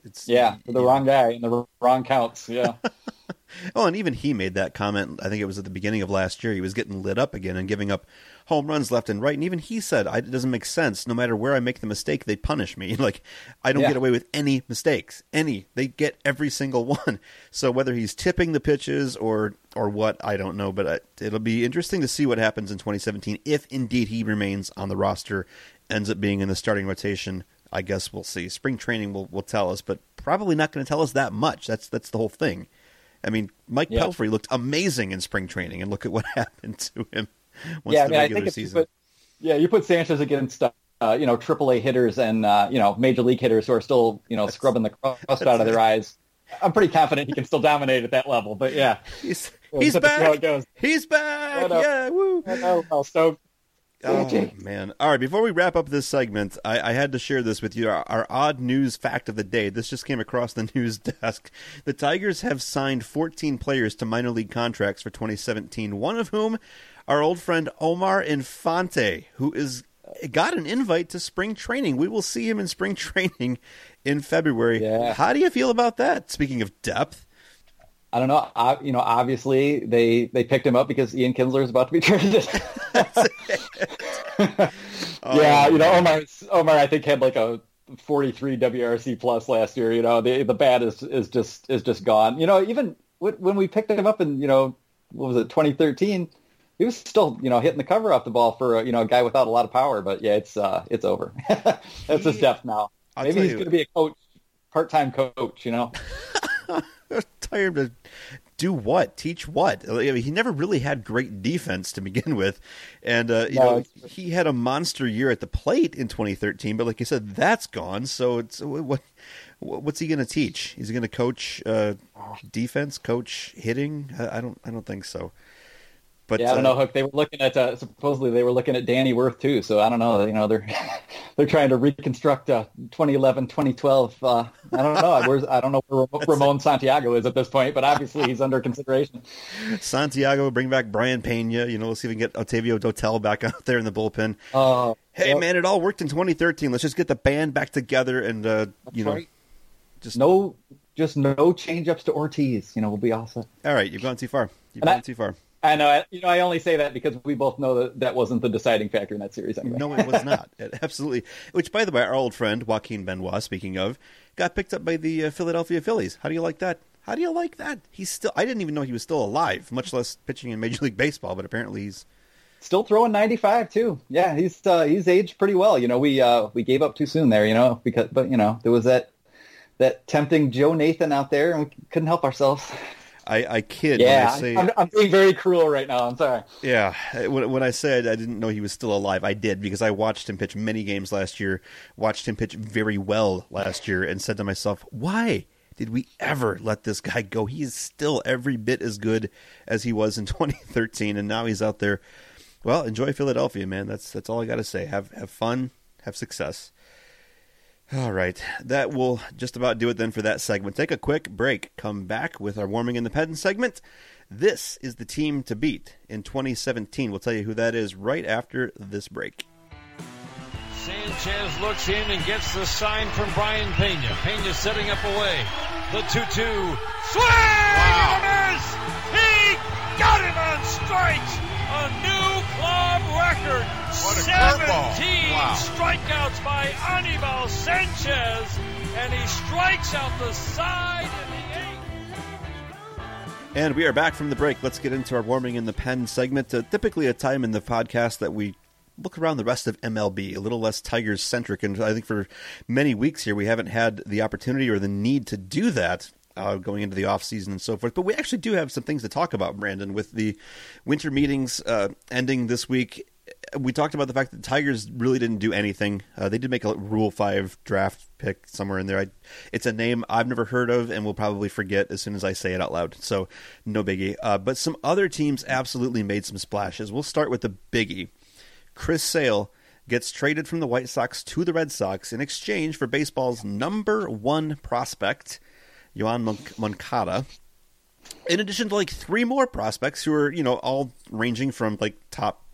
It's yeah, the yeah. wrong guy in the wrong counts. Yeah. Oh, and even he made that comment, I think it was at the beginning of last year. He was getting lit up again and giving up home runs left and right. And even he said, I, it doesn't make sense. No matter where I make the mistake, they punish me. Like, I don't yeah. get away with any mistakes. Any. They get every single one. So whether he's tipping the pitches or or what, I don't know. But it'll be interesting to see what happens in twenty seventeen if indeed he remains on the roster, ends up being in the starting rotation. I guess we'll see. Spring training will, will tell us, but probably not going to tell us that much. That's that's the whole thing. I mean, Mike yeah. Pelfrey looked amazing in spring training, and look at what happened to him once yeah, the I mean, regular I think season. You put, yeah, you put Sanchez against uh, you know triple A hitters and uh, you know major league hitters who are still you know that's, scrubbing the crust out of their eyes. I'm pretty confident he can still dominate at that level. But yeah, he's so he's back. How it goes. He's back. Yeah, yeah, woo. Well, so. Oh, man. All right, before we wrap up this segment, I, I had to share this with you. Our, our odd news fact of the day. This just came across the news desk. The Tigers have signed fourteen players to minor league contracts for twenty seventeen, one of whom our old friend Omar Infante, who is got an invite to spring training. We will see him in spring training in February. Yeah. How do you feel about that, speaking of depth? I don't know. I, you know, obviously they, they picked him up because Ian Kinsler is about to be traded. oh, yeah, you know, Omar, Omar, I think had like a forty-three W R C plus last year. You know, the the bat is is just is just gone. You know, even when we picked him up in you know what was it twenty thirteen, he was still you know hitting the cover off the ball for a, you know a guy without a lot of power. But yeah, it's uh it's over. That's he, his depth now. I'll Maybe he's going to be a coach, part-time coach. You know. Tired to do what? Teach what? I mean, he never really had great defense to begin with, and uh, you no, know he had a monster year at the plate in twenty thirteen. But like you said, that's gone. So it's what? What's he going to teach? He's going to coach uh, defense, coach hitting. I don't. I don't think so. But, yeah, I don't know, uh, Hook. They were looking at uh, supposedly they were looking at Danny Worth too. So I don't know. You know, they're they're trying to reconstruct uh, twenty eleven, twenty twelve. Uh, I don't know. Where's, I don't know where Ramon Santiago is at this point, but obviously he's under consideration. Santiago, bring back Brian Pena. You know, let's see if we can get Otavio Dotel back out there in the bullpen. Uh, hey, yep. man, it all worked in twenty thirteen. Let's just get the band back together and uh, you know, right. just no, just no change ups to Ortiz. You know, we'll be all set. All right, you've gone too far. You've And gone I- too far. I know. I, you know, I only say that because we both know that that wasn't the deciding factor in that series. Anyway. No, it was not. It, absolutely. Which, by the way, our old friend Joaquin Benoit, speaking of, got picked up by the uh, Philadelphia Phillies. How do you like that? How do you like that? He's still. I didn't even know he was still alive, much less pitching in Major League Baseball. But apparently, he's still throwing ninety-five too. Yeah, he's uh, he's aged pretty well. You know, we uh, we gave up too soon there. You know, because but you know there was that that tempting Joe Nathan out there, and we couldn't help ourselves. I, I kid yeah, when I say... I'm, I'm being very cruel right now. I'm sorry. Yeah, when, when I said I didn't know he was still alive, I did, because I watched him pitch many games last year, watched him pitch very well last year, and said to myself, why did we ever let this guy go? He is still every bit as good as he was in twenty thirteen, and now he's out there. Well, enjoy Philadelphia, man. That's that's all I got to say. Have have fun, have success. All right, that will just about do it then for that segment. Take a quick break. Come back with our Warming in the Pen segment. This is the team to beat in twenty seventeen. We'll tell you who that is right after this break. Sanchez looks in and gets the sign from Brian Pena. Pena setting up away. The two two. Swing! Wow. And a miss! He got him on strikes! A new club record. What a seventeen wow. strikeouts by Anibal Sanchez, and he strikes out the side in the eighth. And we are back from the break. Let's get into our Warming in the Pen segment. Uh, typically a time in the podcast that we look around the rest of M L B, a little less Tigers-centric, and I think for many weeks here we haven't had the opportunity or the need to do that. Uh, going into the offseason and so forth. But we actually do have some things to talk about, Brandon, with the winter meetings uh, ending this week. We talked about the fact that the Tigers really didn't do anything. Uh, they did make a Rule five draft pick somewhere in there. I, it's a name I've never heard of and will probably forget as soon as I say it out loud. So no biggie. Uh, but some other teams absolutely made some splashes. We'll start with the biggie. Chris Sale gets traded from the White Sox to the Red Sox in exchange for baseball's number one prospect, Yoan Moncada, in addition to like three more prospects who are, you know, all ranging from like top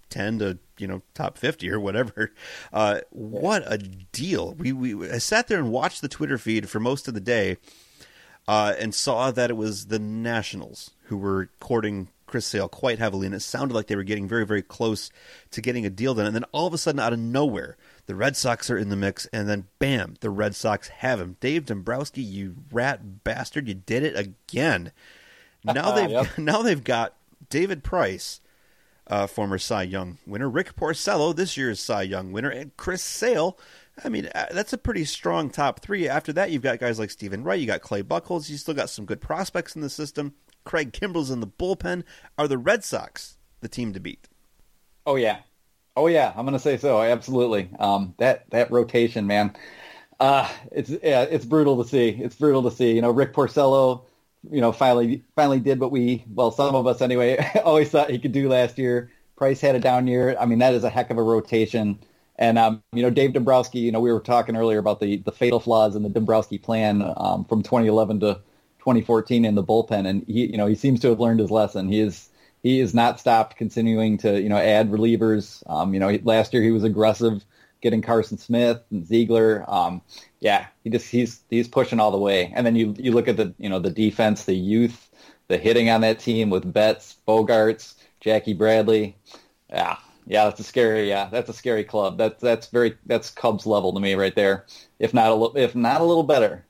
ten to, you know, top fifty or whatever. Uh, what a deal. We, we I sat there and watched the Twitter feed for most of the day uh, and saw that it was the Nationals who were courting Chris Sale quite heavily, and it sounded like they were getting very, very close to getting a deal done. And then all of a sudden, out of nowhere, the Red Sox are in the mix, and then bam, the Red Sox have him. Dave Dombrowski, you rat bastard, you did it again. Now they've Yep. now they've got David Price, uh, former Cy Young winner, Rick Porcello, this year's Cy Young winner, and Chris Sale. I mean, uh, that's a pretty strong top three. After that, you've got guys like Stephen Wright, you got Clay Buchholz, you still got some good prospects in the system. Craig Kimbrell's in the bullpen. Are the Red Sox the team to beat? Oh yeah, oh yeah. I'm gonna say so. Absolutely. Um, that that rotation, man. Uh, it's yeah, it's brutal to see. It's brutal to see. You know, Rick Porcello, you know, finally finally did what we, well, some of us anyway, always thought he could do last year. Price had a down year. I mean, that is a heck of a rotation. And um, you know, Dave Dombrowski. You know, we were talking earlier about the the fatal flaws in the Dombrowski plan um, from twenty eleven to twenty fourteen in the bullpen, and he, you know, he seems to have learned his lesson. He is he is not stopped continuing to, you know, add relievers. Um, you know, he, last year he was aggressive getting Carson Smith and Ziegler. Um, yeah, he just he's he's pushing all the way. And then you you look at the, you know, the defense, the youth, the hitting on that team with Betts, Bogarts, Jackie Bradley. Yeah, yeah, that's a scary yeah that's a scary club. That's that's very that's Cubs level to me right there. If not a little if not a little better.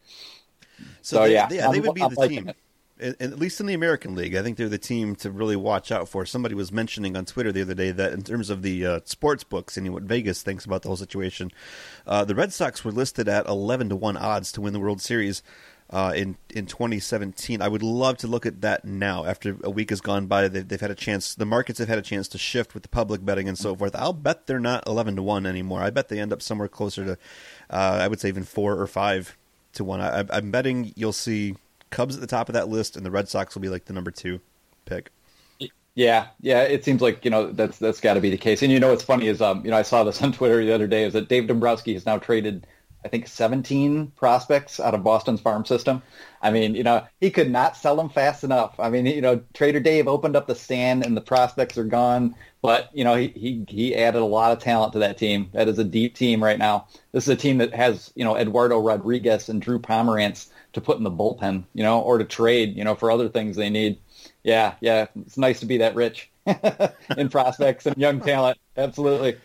So, So, they, yeah, yeah, they I'm- would be I'm the liking team. it. At at least in the American League, I think they're the team to really watch out for. Somebody was mentioning on Twitter the other day that in terms of the uh, sports books and what Vegas thinks about the whole situation, uh, the Red Sox were listed at eleven to one odds to win the World Series uh, in in twenty seventeen. I would love to look at that now. After a week has gone by, they've, they've had a chance. The markets have had a chance to shift with the public betting and so forth. I'll bet they're not eleven to one anymore. I bet they end up somewhere closer to, uh, I would say, even four or five to one. I, I'm betting you'll see Cubs at the top of that list, and the Red Sox will be like the number two pick. Yeah, yeah, it seems like, you know, that's that's got to be the case. And you know what's funny is, um, you know, I saw this on Twitter the other day, is that Dave Dombrowski has now traded, I think, seventeen prospects out of Boston's farm system. I mean, you know, he could not sell them fast enough. I mean, you know, Trader Dave opened up the stand and the prospects are gone, but, you know, he he, he added a lot of talent to that team. That is a deep team right now. This is a team that has, you know, Eduardo Rodriguez and Drew Pomerantz to put in the bullpen, you know, or to trade, you know, for other things they need. Yeah, yeah, it's nice to be that rich in prospects and young talent. Absolutely.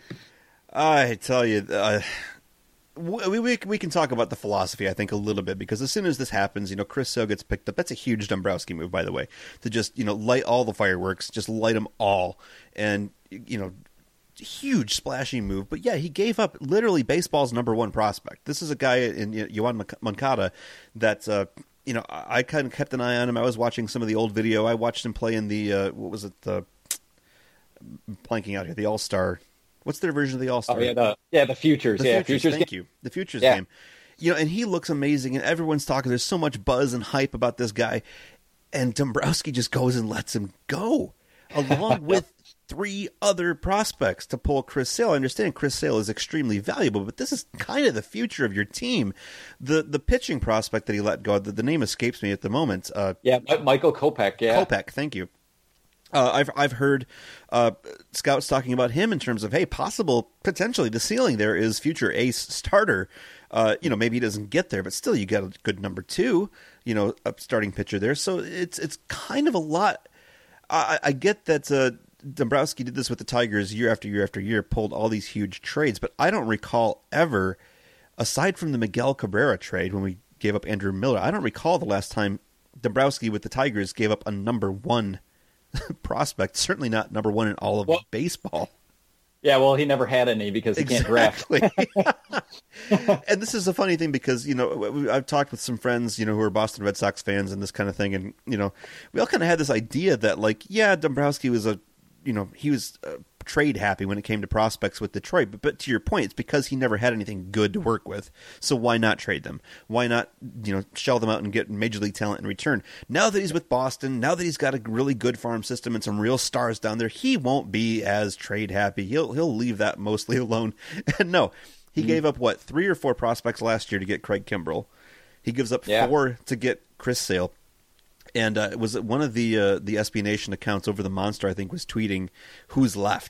I tell you, uh, we, we we can talk about the philosophy, I think, a little bit, because as soon as this happens, you know, Chris Sale gets picked up. That's a huge Dombrowski move, by the way, to just, you know, light all the fireworks, just light them all, and, you know, huge splashy move. But yeah, he gave up literally baseball's number one prospect. This is a guy in Yoan Moncada that, uh, you know, I, I kind of kept an eye on him. I was watching some of the old video. I watched him play in the, uh, what was it, the, blanking out here, the All-Star. What's their version of the All-Star? Oh, yeah, the, yeah, the Futures. The yeah, Futures, Futures. thank game. you. The Futures Yeah. game. You know, and he looks amazing, and everyone's talking. There's so much buzz and hype about this guy, and Dombrowski just goes and lets him go, along with three other prospects to pull Chris Sale. I understand Chris Sale is extremely valuable, but this is kind of the future of your team. The the pitching prospect that he let go, the, the name escapes me at the moment. Uh, Yeah, Michael Kopech, yeah. Kopech, thank you. Uh, I've I've heard uh, scouts talking about him in terms of, hey, possible, potentially the ceiling there is future ace starter. Uh, you know, maybe he doesn't get there, but still you got a good number two, you know, a starting pitcher there. So it's it's kind of a lot. I, I get that uh, Dombrowski did this with the Tigers year after year after year, pulled all these huge trades, but I don't recall ever, aside from the Miguel Cabrera trade when we gave up Andrew Miller, I don't recall the last time Dombrowski with the Tigers gave up a number one prospect, certainly not number one in all of well, baseball. Yeah, well, he never had any because he exactly. can't draft. And this is a funny thing because, you know, I've talked with some friends, you know, who are Boston Red Sox fans and this kind of thing. And, you know, we all kind of had this idea that, like, yeah, Dombrowski was a, you know, he was uh, trade happy when it came to prospects with Detroit. But, but to your point, it's because he never had anything good to work with. So why not trade them? Why not, you know, shell them out and get major league talent in return? Now that he's with Boston, now that he's got a really good farm system and some real stars down there, he won't be as trade happy. He'll he'll leave that mostly alone. And no, he mm-hmm. gave up what three or four prospects last year to get Craig Kimbrell. He gives up yeah. four to get Chris Sale. And uh, it was one of the uh, the S B Nation accounts over the Monster, I think, was tweeting who's left.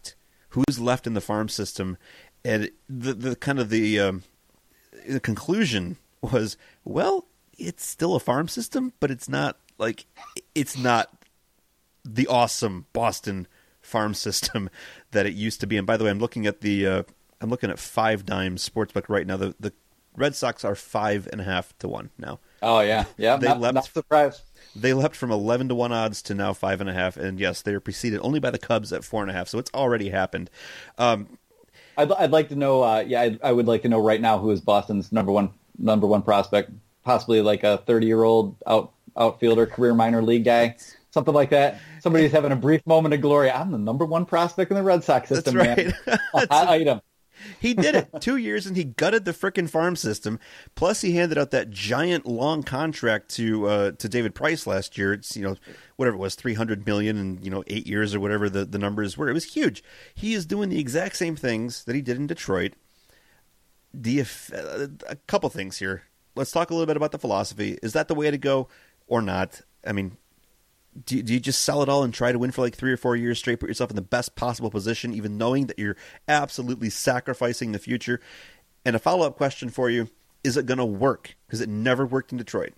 who's left in the farm system, and the the kind of the um, the conclusion was, well, it's still a farm system, but it's not like it's not the awesome Boston farm system that it used to be. And by the way, I'm looking at the uh, I'm looking at Five Dime Sportsbook right now. The the Red Sox are five and a half to one now. Oh yeah, yeah. They not, leapt, not surprised. They leapt from eleven to one odds to now five and a half, and yes, they are preceded only by the Cubs at four and a half. So it's already happened. Um, I'd, I'd like to know. Uh, yeah, I'd, I would like to know right now who is Boston's number one number one prospect. Possibly like a thirty year old out outfielder, career minor league guy, something like that. Somebody's having a brief moment of glory. I'm the number one prospect in the Red Sox system. That's right. Man. A hot item. He did it. Two years and he gutted the frickin' farm system. Plus, he handed out that giant long contract to uh, to David Price last year. It's, you know, whatever it was, three hundred million dollars in, you know, eight years or whatever the, the numbers were. It was huge. He is doing the exact same things that he did in Detroit. The a couple things here. Let's talk a little bit about the philosophy. Is that the way to go or not? I mean, do you, do you just sell it all and try to win for like three or four years straight, put yourself in the best possible position, even knowing that you're absolutely sacrificing the future? And a follow-up question for you, is it going to work? Because it never worked in Detroit.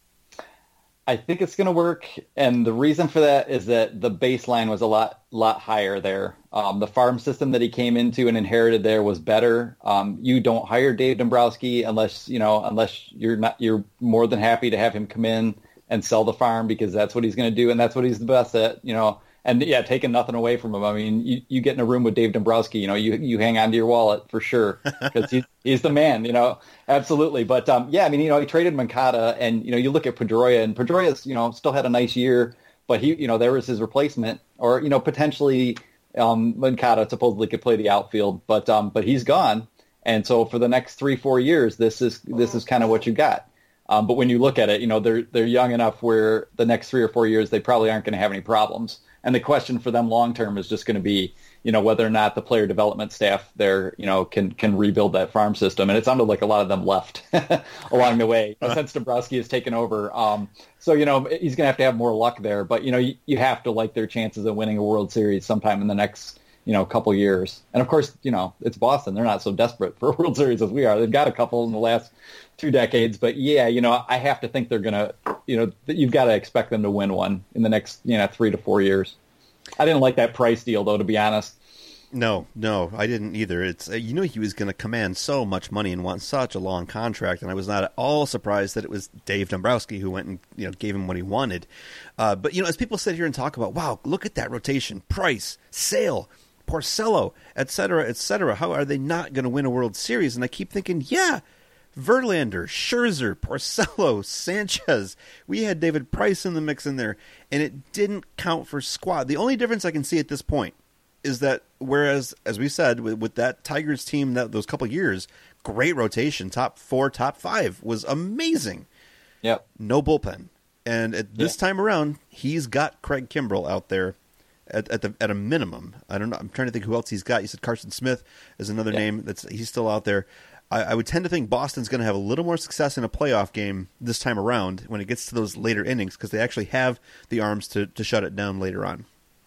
I think it's going to work, and the reason for that is that the baseline was a lot lot higher there. Um, the farm system that he came into and inherited there was better. Um, you don't hire Dave Dombrowski unless you know unless you're not you're more than happy to have him come in and sell the farm, because that's what he's going to do, and that's what he's the best at. You know, and yeah, taking nothing away from him. I mean, you, you get in a room with Dave Dombrowski, you know, you you hang on to your wallet for sure, because he's he's the man. You know, absolutely. But um, yeah, I mean, you know, he traded Moncada, and you know, you look at Pedroia, and Pedroia's you know still had a nice year, but he you know there was his replacement, or you know potentially um, Moncada supposedly could play the outfield, but um, but he's gone, and so for the next three four years, this is this is kind of what you got. Um, but when you look at it, you know, they're they're young enough where the next three or four years they probably aren't going to have any problems. And the question for them long term is just going to be, you know, whether or not the player development staff there, you know, can can rebuild that farm system. And it sounded like a lot of them left along the way since Dombrowski has taken over. Um, so, you know, he's going to have to have more luck there. But, you know, you, you have to like their chances of winning a World Series sometime in the next, you know, couple years. And, of course, you know, it's Boston. They're not so desperate for a World Series as we are. They've got a couple in the last two decades. But, yeah, you know, I have to think they're going to, you know, you've got to expect them to win one in the next, you know, three to four years. I didn't like that Price deal, though, to be honest. No, no, I didn't either. It's uh, you know he was going to command so much money and want such a long contract, and I was not at all surprised that it was Dave Dombrowski who went and you know gave him what he wanted. Uh, but you know, as people sit here and talk about, wow, look at that rotation: Price, Sale, Porcello, et cetera, et cetera. How are they not going to win a World Series? And I keep thinking, yeah, Verlander, Scherzer, Porcello, Sanchez. We had David Price in the mix in there, and it didn't count for squad. The only difference I can see at this point is that whereas, as we said, with, with that Tigers team, that those couple years, great rotation, top four, top five, was amazing. Yep. No bullpen. And at this yeah. time around, he's got Craig Kimbrell out there at at, the, at a minimum. I don't know. I'm trying to think who else he's got. You said Carson Smith is another yeah. name. That's he's still out there. I, I would tend to think Boston's going to have a little more success in a playoff game this time around when it gets to those later innings, because they actually have the arms to, to shut it down later on.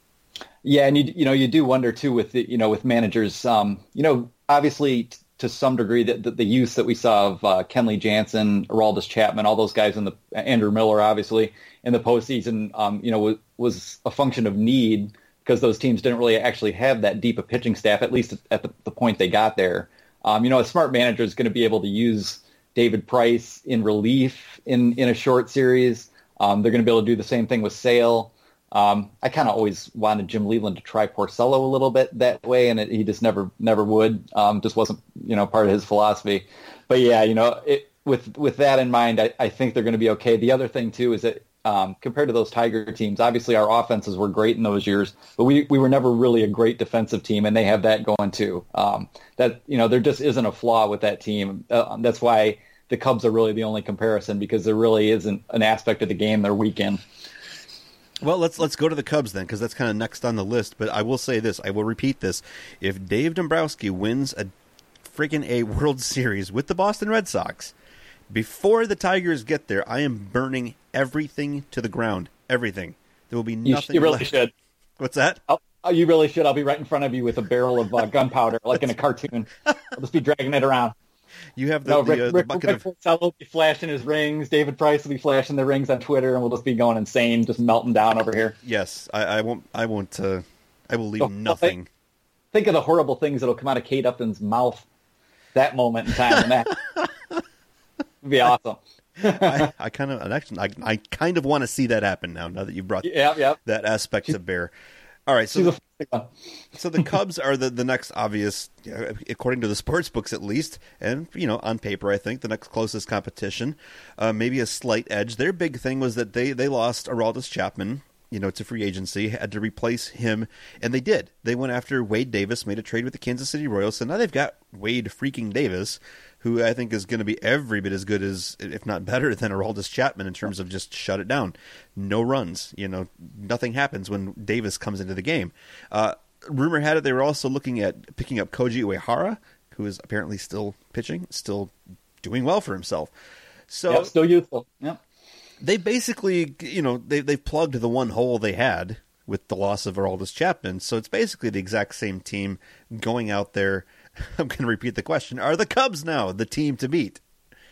Yeah, and you you know you do wonder too with the, you know with managers, um, you know obviously t- to some degree that the, the use that we saw of uh, Kenley Jansen, Aroldis Chapman, all those guys in the Andrew Miller obviously in the postseason, um, you know was, was a function of need, because those teams didn't really actually have that deep a pitching staff, at least at the, the point they got there. Um, you know, a smart manager is going to be able to use David Price in relief in, in a short series. Um, they're going to be able to do the same thing with Sale. Um, I kind of always wanted Jim Leland to try Porcello a little bit that way, and it, he just never never would. Um, just wasn't, you know, part of his philosophy. But, yeah, you know, it, with with that in mind, I, I think they're going to be okay. The other thing, too, is that um, compared to those Tiger teams, obviously our offenses were great in those years, but we, we were never really a great defensive team, and they have that going, too. Um, that, you know, there just isn't a flaw with that team. Uh, that's why the Cubs are really the only comparison, because there really isn't an aspect of the game they're weak in. Well, let's let's go to the Cubs then, because that's kind of next on the list. But I will say this, I will repeat this: if Dave Dombrowski wins a freaking a World Series with the Boston Red Sox before the Tigers get there, I am burning everything to the ground. Everything. There will be nothing. You, you really left. should. What's that? I'll, Oh, you really should. I'll be right in front of you with a barrel of uh, gunpowder, like in a cartoon. I'll just be dragging it around. You have the, no, the, Rick, uh, the Rick, bucket Rick of... Porcello will be flashing his rings. David Price will be flashing the rings on Twitter, and we'll just be going insane, just melting down over here. Yes, I, I won't. I won't. Uh, I will leave So, nothing. Think, think of the horrible things that'll come out of Kate Upton's mouth that moment in time. And that would be awesome. I, I kind of, actually, I, I kind of want to see that happen now. Now that you brought Yep, yep. that aspect to bear. All right, so She's the, a so the Cubs are the, the next obvious, uh, according to the sports books at least, and you know on paper I think the next closest competition, uh, maybe a slight edge. Their big thing was that they they lost Aroldis Chapman, you know, to free agency, had to replace him, and they did. They went after Wade Davis, made a trade with the Kansas City Royals, so now they've got Wade freaking Davis, who I think is going to be every bit as good as, if not better than Aroldis Chapman in terms of just shut it down. No runs, you know, nothing happens when Davis comes into the game. Uh, rumor had it they were also looking at picking up Koji Uehara, who is apparently still pitching, still doing well for himself. So yep, still youthful. Yep. They basically, you know, they they've plugged the one hole they had with the loss of Aroldis Chapman. So it's basically the exact same team going out there. I'm going to repeat the question. Are the Cubs now the team to beat?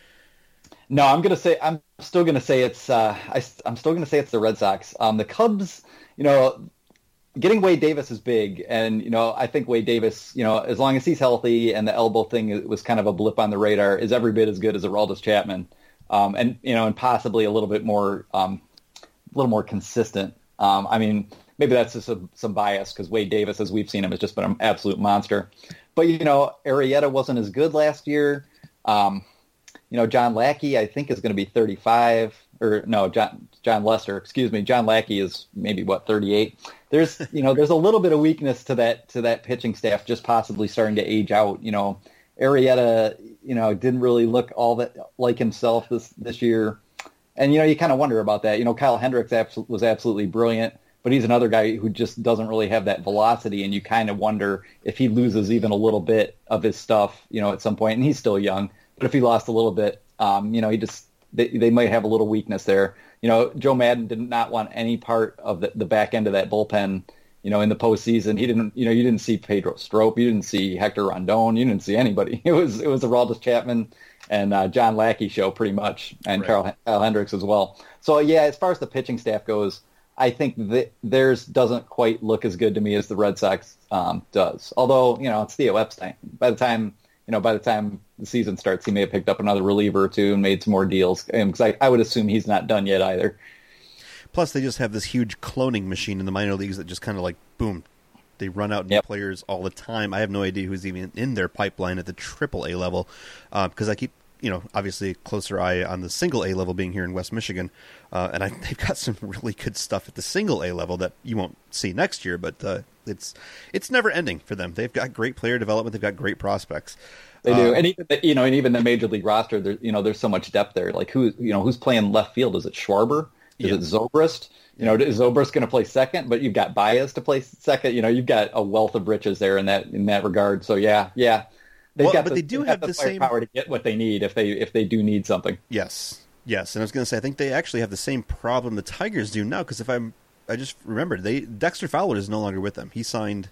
No, I'm going to say, I'm still going to say it's, uh, I, I'm still going to say it's the Red Sox. Um, the Cubs, you know, getting Wade Davis is big. And, you know, I think Wade Davis, you know, as long as he's healthy and the elbow thing was kind of a blip on the radar, is every bit as good as Aroldis Chapman. Um, and, you know, and possibly a little bit more, um, a little more consistent. Um, I mean, maybe that's just some, some bias because Wade Davis, as we've seen him, has just been an absolute monster. But, you know, Arrieta wasn't as good last year. Um, you know, John Lackey, I think, is going to be thirty-five. Or, no, John John Lester, excuse me. John Lackey is maybe, what, thirty-eight? There's, you know, there's a little bit of weakness to that to that pitching staff just possibly starting to age out. You know, Arrieta, you know, didn't really look all that like himself this, this year. And, you know, you kind of wonder about that. You know, Kyle Hendricks abs- was absolutely brilliant. But he's another guy who just doesn't really have that velocity, and you kind of wonder if he loses even a little bit of his stuff, you know, at some point. And he's still young, but if he lost a little bit, um, you know, he just they, they might have a little weakness there. You know, Joe Madden did not want any part of the, the back end of that bullpen. You know, in the postseason, he didn't. You know, you didn't see Pedro Strop, you didn't see Hector Rondon, you didn't see anybody. It was it was Aroldis Chapman and uh, John Lackey show pretty much, and right. Carl, Kyle Hendricks as well. So yeah, as far as the pitching staff goes, I think that theirs doesn't quite look as good to me as the Red Sox um, does. Although, you know, it's Theo Epstein. By the time, you know, by the time the season starts, he may have picked up another reliever or two and made some more deals. Because I, I would assume he's not done yet either. Plus, they just have this huge cloning machine in the minor leagues that just kind of like, boom, they run out new yep. players all the time. I have no idea who's even in their pipeline at the triple A level because uh, I keep, you know, obviously a closer eye on the single A level being here in West Michigan. Uh, and I, they've got some really good stuff at the single A level that you won't see next year, but uh, it's it's never ending for them. They've got great player development. They've got great prospects. They do. Um, and even the, you know, and even the major league roster, there, you know, there's so much depth there. Like who, you know, who's playing left field? Is it Schwarber? Is yeah. it Zobrist? You know, is Zobrist going to play second? But you've got Baez to play second. You know, you've got a wealth of riches there in that in that regard. So yeah, yeah. They've well, got but the, they do have the, the same power to get what they need if they if they do need something. Yes, yes, and I was going to say I think they actually have the same problem the Tigers do now because if I'm I just remembered they Dexter Fowler is no longer with them. He signed.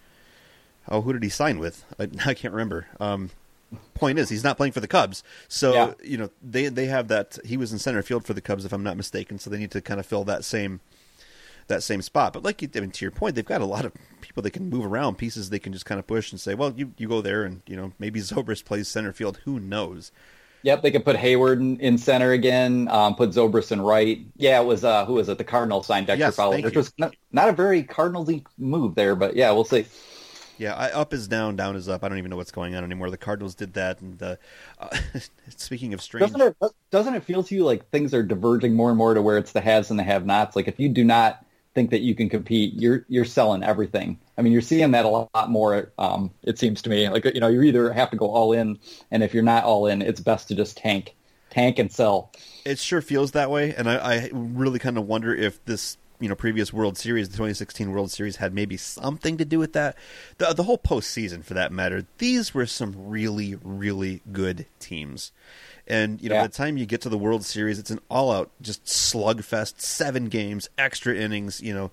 Oh, who did he sign with? I, I can't remember. Um, point is, he's not playing for the Cubs, so yeah. you know they they have that. He was in center field for the Cubs, if I'm not mistaken. So they need to kind of fill that same. that same spot. But like you, I mean, to your point, they've got a lot of people they can move around, pieces they can just kind of push and say, well, you, you go there and, you know, maybe Zobrist plays center field. Who knows? Yep, they could put Hayward in, in center again, um, put Zobrist in right. Yeah, it was, uh, who was it? The Cardinals signed Dexter yes, Fowler, which was not, not a very Cardinals-y move there, but yeah, we'll see. Yeah, I, up is down, down is up. I don't even know what's going on anymore. The Cardinals did that. And uh, uh, speaking of strange... Doesn't it, doesn't it feel to you like things are diverging more and more to where it's the haves and the have-nots? Like if you do not think that you can compete, you're you're selling everything. I mean, you're seeing that a lot more, um, it seems to me. Like, you know, you either have to go all in, and if you're not all in, it's best to just tank. Tank and sell. It sure feels that way, and I, I really kind of wonder if this, you know, previous World Series, the twenty sixteen World Series, had maybe something to do with that. The, the whole postseason, for that matter, these were some really, really good teams. And, you know, yeah. by the time you get to the World Series, it's an all-out just slugfest, seven games, extra innings, you know.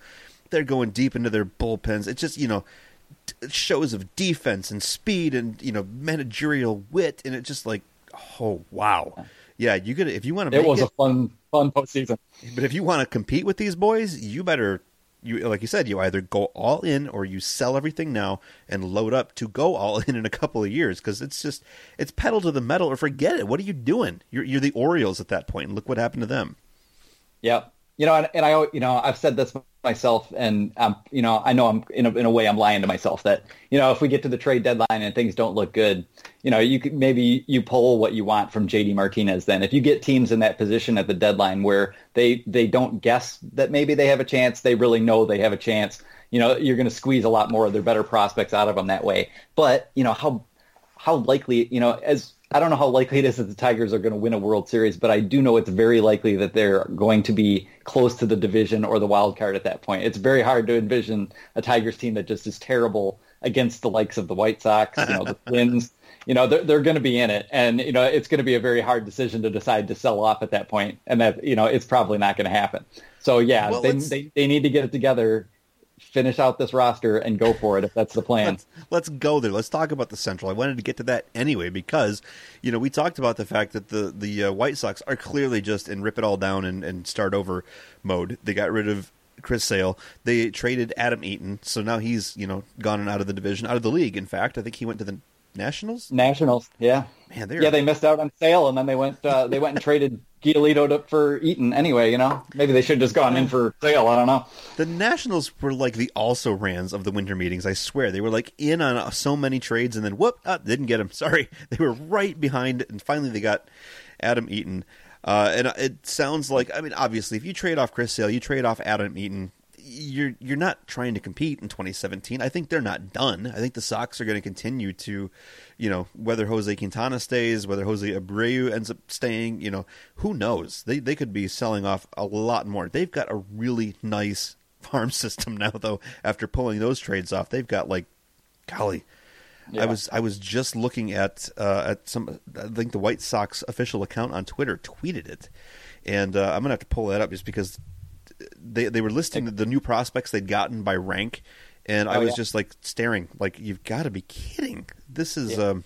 they're going deep into their bullpens. It's just, you know, shows of defense and speed and, you know, managerial wit, and it's just like, oh wow, yeah. You could if you want to. It make was it, a fun, fun postseason. But if you want to compete with these boys, you better, you like you said, you either go all in or you sell everything now and load up to go all in in a couple of years, because it's just it's pedal to the metal or forget it. What are you doing? You're you're the Orioles at that point, and look what happened to them. Yep. You know, and, and I, you know, I've said this myself, and um, you know, I know I'm in a, in a way I'm lying to myself that, you know, if we get to the trade deadline and things don't look good, you know, you could maybe you pull what you want from J D Martinez. Then, if you get teams in that position at the deadline where they they don't guess that maybe they have a chance, they really know they have a chance. You know, you're going to squeeze a lot more of their better prospects out of them that way. But you know how how likely, you know, as I don't know how likely it is that the Tigers are going to win a World Series, but I do know it's very likely that they're going to be close to the division or the wild card at that point. It's very hard to envision a Tigers team that just is terrible against the likes of the White Sox, you know, the Twins. You know, they're, they're going to be in it, and you know, it's going to be a very hard decision to decide to sell off at that point, and that, you know, it's probably not going to happen. So yeah, well, they, they they need to get it together, finish out this roster, and go for it if that's the plan. Let's, let's go there. Let's talk about the Central. I wanted to get to that anyway because, you know, we talked about the fact that the the uh, White Sox are clearly just in rip it all down and, and start over mode. They got rid of Chris Sale. They traded Adam Eaton, so now he's, you know, gone and out of the division, out of the league. In fact, I think he went to the Nationals. Nationals, yeah, man, yeah, they missed out on Sale, and then they went uh, they went and traded Giolito to, for Eaton anyway. You know, maybe they should have just gone in for Sale. I don't know. The Nationals were like the also rans of the winter meetings. I swear they were like in on so many trades, and then whoop, oh, didn't get them. Sorry, they were right behind, and finally they got Adam Eaton. Uh, and it sounds like, I mean, obviously, if you trade off Chris Sale, you trade off Adam Eaton, you're you're not trying to compete in twenty seventeen. I think they're not done. I think the Sox are going to continue to, you know, whether Jose Quintana stays, whether Jose Abreu ends up staying, you know, who knows? They they could be selling off a lot more. They've got a really nice farm system now, though. After pulling those trades off, they've got like, golly. Yeah. I was I was just looking at uh, at some. I think the White Sox official account on Twitter tweeted it, and uh, I'm gonna have to pull that up just because they they were listing the, the new prospects they'd gotten by rank, and I oh, was yeah. just like staring, like, you've got to be kidding! This is. Yeah. Um,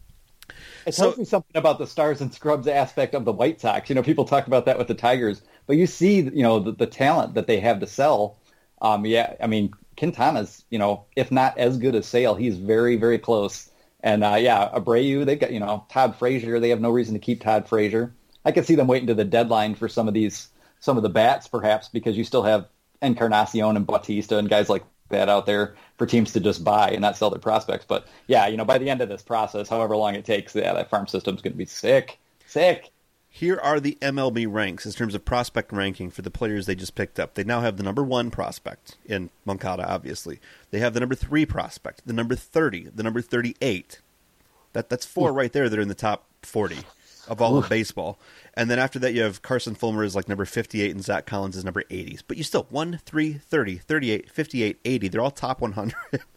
It so, tells me something about the stars and scrubs aspect of the White Sox. You know, people talk about that with the Tigers, but you see, you know, the, the talent that they have to sell. Um, yeah, I mean, Quintana's, you know, if not as good as Sale, he's very, very close. And uh, yeah, Abreu, they've got, you know, Todd Frazier. They have no reason to keep Todd Frazier. I could see them waiting to the deadline for some of these, some of the bats, perhaps, because you still have Encarnacion and Bautista and guys like that out there for teams to just buy and not sell their prospects. But yeah, you know, by the end of this process, however long it takes, yeah, that farm system's going to be sick, sick. Here are the M L B ranks in terms of prospect ranking for the players they just picked up. They now have the number one prospect in Moncada, obviously. They have the number three prospect, the number thirty, the number thirty-eight. That that's four Ooh. right there that are in the top forty of all Ooh. of baseball. And then after that, you have Carson Fulmer is like number fifty-eight and Zach Collins is number eighty. But you still one, three, thirty, thirty-eight, fifty-eight, eighty. They're all top one hundred.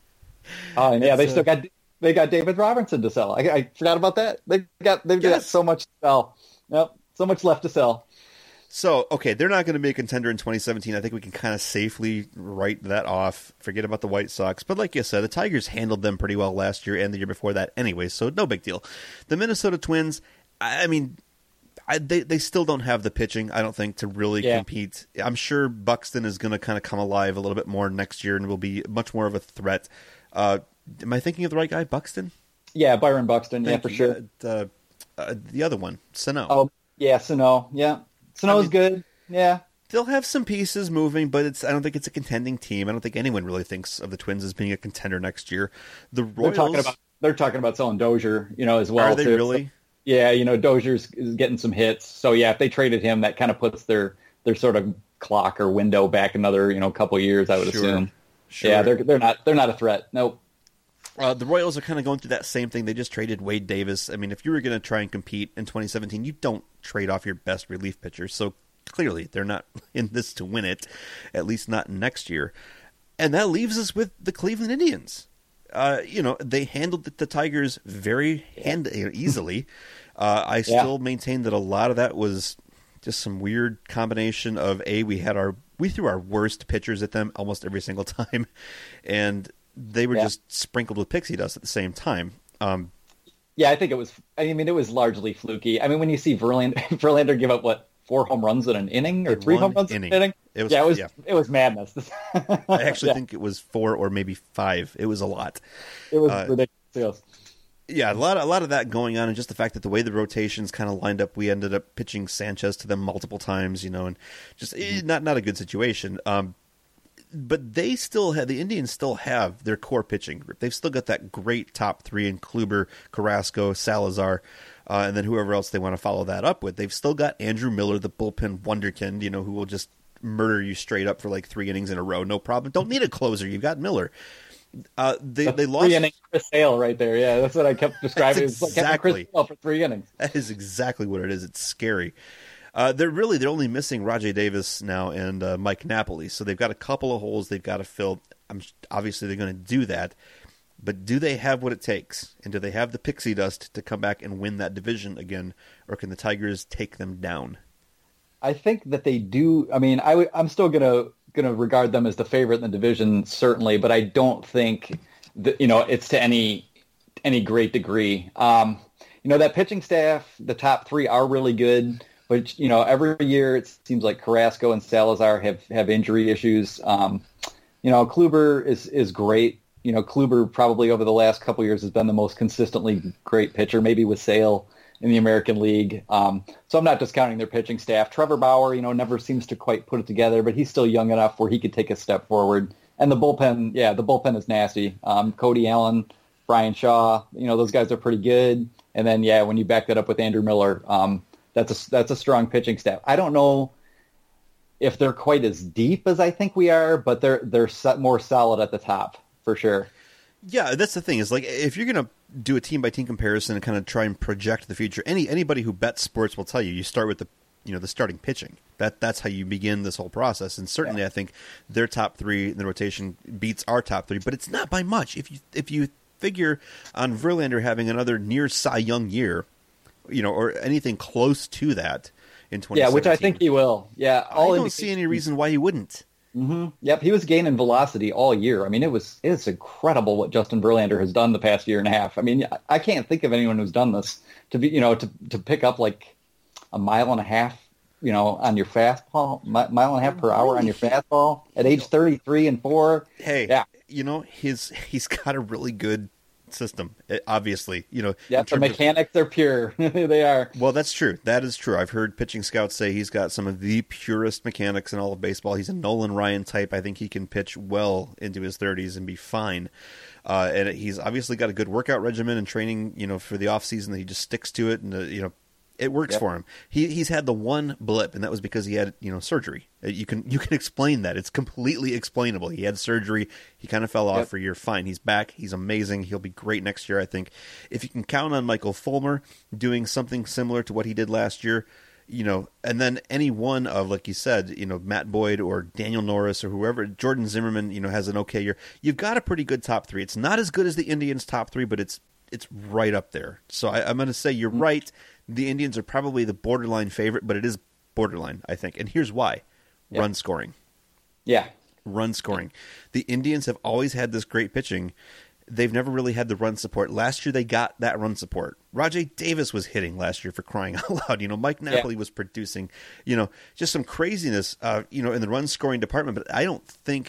Oh, and yeah, they still got they got David Robertson to sell. I, I forgot about that. They've got they've yes. got so much to sell. Yep, so much left to sell. So, okay, they're not going to be a contender in twenty seventeen. I think we can kind of safely write that off. Forget about the White Sox. But like you said, the Tigers handled them pretty well last year and the year before that anyway, so no big deal. The Minnesota Twins, I mean, I, they they still don't have the pitching, I don't think, to really yeah. compete. I'm sure Buxton is going to kind of come alive a little bit more next year and will be much more of a threat. Uh, am I thinking of the right guy, Buxton? Yeah, Byron Buxton, Thank yeah, for you. sure. Uh, uh, the other one, Sano. Oh, yeah, Sano, yeah. Sano's I mean, good, yeah. They'll have some pieces moving, but it's I don't think it's a contending team. I don't think anyone really thinks of the Twins as being a contender next year. The Royals... They're talking about, they're talking about selling Dozier, you know, as well. Are they too. really? Yeah, you know, Dozier's is getting some hits. So, yeah, if they traded him, that kind of puts their, their sort of clock or window back another, you know, couple of years, I would sure. assume. Sure. Yeah, they're they're not they're not a threat. Nope. Uh, the Royals are kind of going through that same thing. They just traded Wade Davis. I mean, if you were going to try and compete in twenty seventeen, you don't trade off your best relief pitcher. So clearly they're not in this to win it, at least not next year. And that leaves us with the Cleveland Indians. Uh, you know, they handled the, the Tigers very hand, easily. Uh, I still yeah. maintain that a lot of that was just some weird combination of, A, we had our we threw our worst pitchers at them almost every single time, and they were yeah. just sprinkled with pixie dust at the same time. Um, yeah, I think it was. I mean, it was largely fluky. I mean, when you see Verlander, Verlander give up what four home runs in an inning or in three home runs inning. in an inning, it was, yeah, it was yeah. it was madness. I actually yeah. think it was four or maybe five. It was a lot. It was uh, ridiculous. Yeah, a lot, a lot of that going on, and just the fact that the way the rotations kind of lined up, we ended up pitching Sanchez to them multiple times, you know, and just mm-hmm. eh, not not a good situation. Um, but they still have the Indians still have their core pitching group. They've still got that great top three in Kluber, Carrasco, Salazar, uh, and then whoever else they want to follow that up with. They've still got Andrew Miller, the bullpen wonderkind, you know, who will just murder you straight up for like three innings in a row, no problem. Don't need a closer. You've got Miller. Uh, they that's they lost three inning Chris Sale right there. Yeah, that's what I kept describing. That's It's like exactly. Chris Sale for three innings. That is exactly what it is. It's scary. Uh, they're really they're only missing Rajai Davis now and uh, Mike Napoli, so they've got a couple of holes they've got to fill. I'm obviously they're going to do that, but do they have what it takes, and do they have the pixie dust to come back and win that division again, or can the Tigers take them down? I think that they do. I mean, I w- I'm still gonna gonna regard them as the favorite in the division, certainly, but I don't think that, you know, it's to any any great degree. Um, you know, that pitching staff, the top three are really good, but you know, every year it seems like Carrasco and Salazar have, have injury issues. Um, you know, Kluber is is great. You know, Kluber probably over the last couple of years has been the most consistently great pitcher, maybe with Sale in the American League. Um, so I'm not discounting their pitching staff. Trevor Bauer, you know, never seems to quite put it together, but he's still young enough where he could take a step forward. And the bullpen, yeah, the bullpen is nasty. Um, Cody Allen, Brian Shaw, you know, those guys are pretty good. And then, yeah, when you back that up with Andrew Miller, um, that's a, that's a strong pitching staff. I don't know if they're quite as deep as I think we are, but they're they're more solid at the top for sure. Yeah, that's the thing. Is like if you're gonna do a team by team comparison and kind of try and project the future, any anybody who bets sports will tell you you start with the you know the starting pitching. That that's how you begin this whole process. And certainly, yeah. I think their top three in the rotation beats our top three, but it's not by much. If you if you figure on Verlander having another near Cy Young year, you know, or anything close to that in twenty seventeen, yeah, which I think he will. Yeah, all I don't see any reason why he wouldn't. Mm-hmm. Yep, he was gaining velocity all year. I mean, it was it's incredible what Justin Verlander has done the past year and a half. I mean, I can't think of anyone who's done this to be, you know, to to pick up like a mile and a half, you know, on your fastball, mile and a half per hour on your fastball at age thirty-three and four. Hey, yeah, you know, his he's got a really good system, obviously, you know. Yeah, the mechanics of, are pure. They are. Well, that's true. That is true. I've heard pitching scouts say he's got some of the purest mechanics in all of baseball. He's a Nolan Ryan type. I think he can pitch well into his thirties and be fine. Uh, and he's obviously got a good workout regimen and training, you know, for the off season that he just sticks to it, and uh, you know, it works yep. for him. He he's had the one blip, and that was because he had, you know, surgery. You can you can explain that. It's completely explainable. He had surgery. He kind of fell off yep. for a year. Fine. He's back. He's amazing. He'll be great next year, I think. If you can count on Michael Fulmer doing something similar to what he did last year, you know, and then any one of, like you said, you know, Matt Boyd or Daniel Norris or whoever, Jordan Zimmerman, you know, has an okay year. You've got a pretty good top three. It's not as good as the Indians' top three, but it's it's right up there. So I, I'm going to say you're mm-hmm. right. The Indians are probably the borderline favorite, but it is borderline, I think. And here's why. Yep. Run scoring. Yeah. Run scoring. The Indians have always had this great pitching. They've never really had the run support. Last year they got that run support. Rajai Davis was hitting last year, for crying out loud. You know, Mike Napoli yeah. was producing, you know, just some craziness, uh, you know, in the run scoring department. But I don't think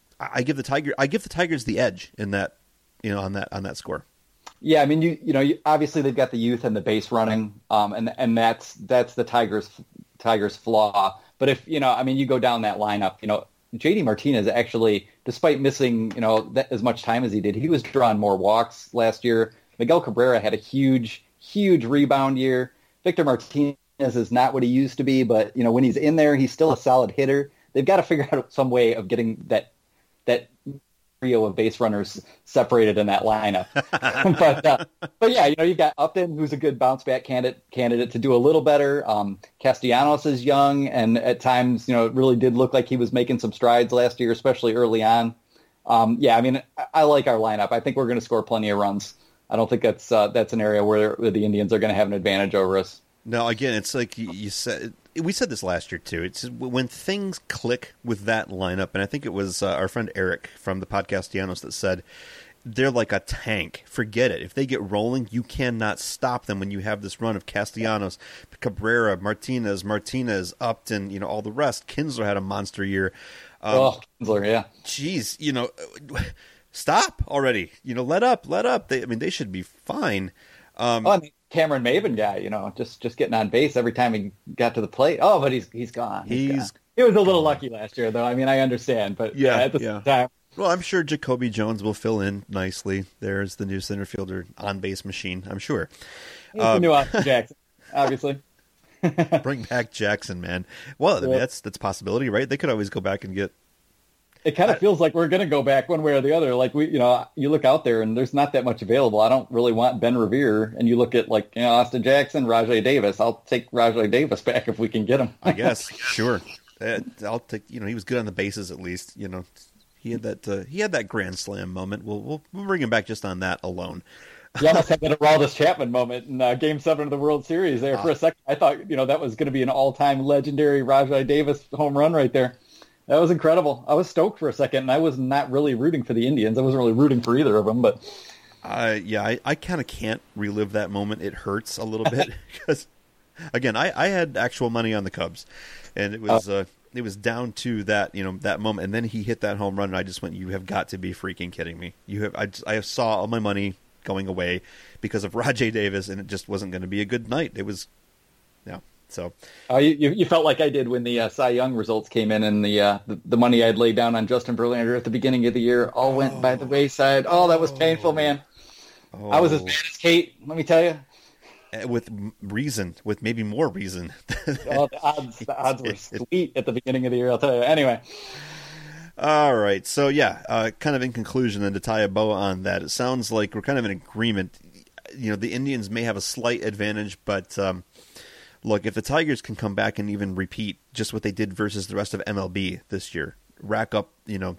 I give the Tiger I give the Tigers the edge in that, you know, on that on that score. Yeah, I mean, you you know, you, obviously they've got the youth and the base running, um, and and that's that's the Tigers Tigers flaw. But if you know, I mean, you go down that lineup, you know, J D Martinez actually, despite missing you know that, as much time as he did, he was drawing more walks last year. Miguel Cabrera had a huge huge rebound year. Victor Martinez is not what he used to be, but you know, when he's in there, he's still a solid hitter. They've got to figure out some way of getting that that. trio of base runners separated in that lineup. but uh, but yeah, you know, you've got Upton, who's a good bounce back candidate candidate to do a little better. Um, Castellanos is young, and at times, you know, it really did look like he was making some strides last year, especially early on. Um, yeah, I mean, I, I like our lineup. I think we're going to score plenty of runs. I don't think that's uh, that's an area where, where the Indians are going to have an advantage over us. No, again, it's like you, you said. We said this last year too. It's when things click with that lineup, and I think it was uh, our friend Eric from the Podcastianos that said they're like a tank. Forget it. If they get rolling, you cannot stop them when you have this run of Castellanos, Cabrera, Martinez, Martinez, Upton, you know, all the rest. Kinsler had a monster year. Um, oh, Kinsler, yeah. Geez, you know, stop already. You know, let up, let up. They, I mean, they should be fine. Um, oh, I mean, Cameron Maven guy, you know, just just getting on base every time he got to the plate. Oh, but he's he's gone. He's, he's gone. He was a little lucky last year, though. I mean, I understand, but yeah, yeah, at the yeah. same time. Well, I'm sure Jacoby Jones will fill in nicely. There's the new center fielder on base machine, I'm sure. He's um, the new Austin Jackson, obviously. Bring back Jackson, man. Well, I mean, yeah. that's that's a possibility, right? They could always go back and get. It kind of feels like we're going to go back one way or the other. Like we, you know, you look out there and there's not that much available. I don't really want Ben Revere, and you look at like you know Austin Jackson, Rajai Davis. I'll take Rajai Davis back if we can get him. I guess, sure. Uh, I'll take. You know, he was good on the bases at least. You know, he had that. Uh, he had that grand slam moment. We'll we'll, we'll bring him back just on that alone. You almost had that Aroldis Chapman moment in uh, Game Seven of the World Series. There for a second, I thought you know that was going to be an all-time legendary Rajai Davis home run right there. That was incredible. I was stoked for a second, and I was not really rooting for the Indians. I wasn't really rooting for either of them, but uh, yeah, I, I kind of can't relive that moment. It hurts a little bit because, again, I, I had actual money on the Cubs, and it was oh. uh, it was down to that you know that moment, and then he hit that home run, and I just went, "You have got to be freaking kidding me!" You have I just, I saw all my money going away because of Rajai Davis, and it just wasn't going to be a good night. It was, yeah. So, uh, you you felt like I did when the uh, Cy Young results came in, and the, uh, the the money I'd laid down on Justin Verlander at the beginning of the year all went oh. by the wayside. Oh, that was painful, man. Oh. I was as bad as Kate. Let me tell you. With reason, with maybe more reason. oh, the odds, the odds were sweet at the beginning of the year. I'll tell you. Anyway. All right. So yeah, uh, kind of in conclusion, then to tie a bow on that, it sounds like we're kind of in agreement. You know, the Indians may have a slight advantage, but. Um, Look, if the Tigers can come back and even repeat just what they did versus the rest of M L B this year, rack up, you know,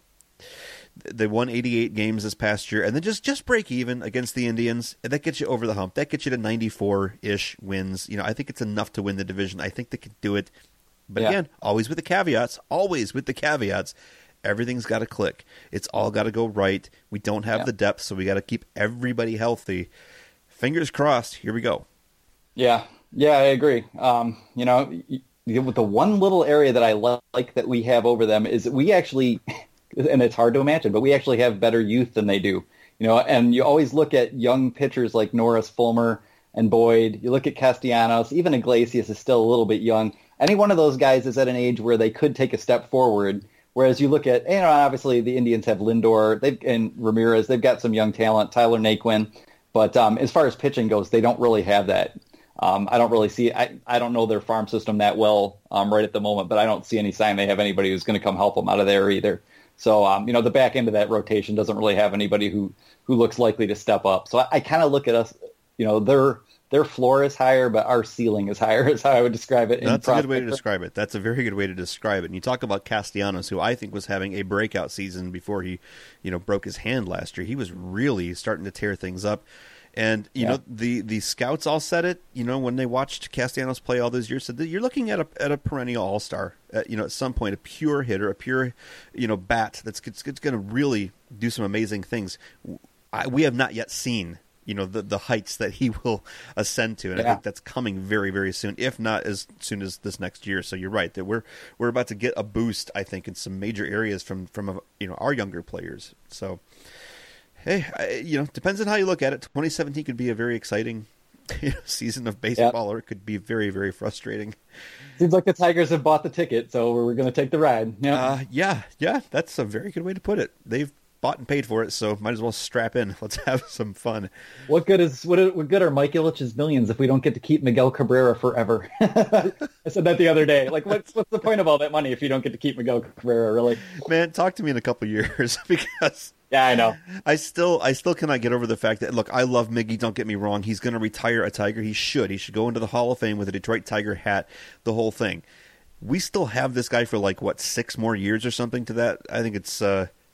they won eighty-eight games this past year, and then just, just break even against the Indians, and that gets you over the hump. That gets you to ninety-four-ish wins. You know, I think it's enough to win the division. I think they can do it. But yeah. Again, always with the caveats, always with the caveats. Everything's got to click. It's all got to go right. We don't have yeah. the depth, so we got to keep everybody healthy. Fingers crossed. Here we go. Yeah. Yeah, I agree. Um, you know, with the one little area that I like that we have over them is that we actually, and it's hard to imagine, but we actually have better youth than they do. You know, and you always look at young pitchers like Norris, Fulmer, and Boyd. You look at Castellanos. Even Iglesias is still a little bit young. Any one of those guys is at an age where they could take a step forward. Whereas you look at, you know, obviously the Indians have Lindor they've, and Ramirez. They've got some young talent, Tyler Naquin. But um, as far as pitching goes, they don't really have that. Um, I don't really see. I, I don't know their farm system that well um, right at the moment, but I don't see any sign they have anybody who's going to come help them out of there either. So um, you know, the back end of that rotation doesn't really have anybody who, who looks likely to step up. So I, I kind of look at us. You know, their their floor is higher, but our ceiling is higher. Is how I would describe it. That's a good way to describe it. That's a very good way to describe it. And you talk about Castellanos, who I think was having a breakout season before he, you know, broke his hand last year. He was really starting to tear things up. And, you yeah. know, the, the scouts all said it, you know, when they watched Castellanos play all those years, said that you're looking at a at a perennial all-star, at, you know, at some point, a pure hitter, a pure, you know, bat that's, it's, it's going to really do some amazing things. I, we have not yet seen, you know, the, the heights that he will ascend to. And yeah. I think that's coming very, very soon, if not as soon as this next year. So you're right that we're we're about to get a boost, I think, in some major areas from, from you know, our younger players. So... Hey, I, you know, depends on how you look at it. twenty seventeen could be a very exciting you know, season of baseball, yep. or it could be very, very frustrating. Seems like the Tigers have bought the ticket, so we're going to take the ride. Yeah, uh, yeah, yeah. That's a very good way to put it. They've bought and paid for it, so might as well strap in. Let's have some fun. What good is what? What good are Mike Ilitch's millions if we don't get to keep Miguel Cabrera forever? I said that the other day. Like, what's what's the point of all that money if you don't get to keep Miguel Cabrera? Really, man, talk to me in a couple years because. Yeah, I know. I still I still cannot get over the fact that, look, I love Miggy, don't get me wrong. He's going to retire a Tiger. He should. He should go into the Hall of Fame with a Detroit Tiger hat, the whole thing. We still have this guy for, like, what, six more years or something to that? I think it's... Uh,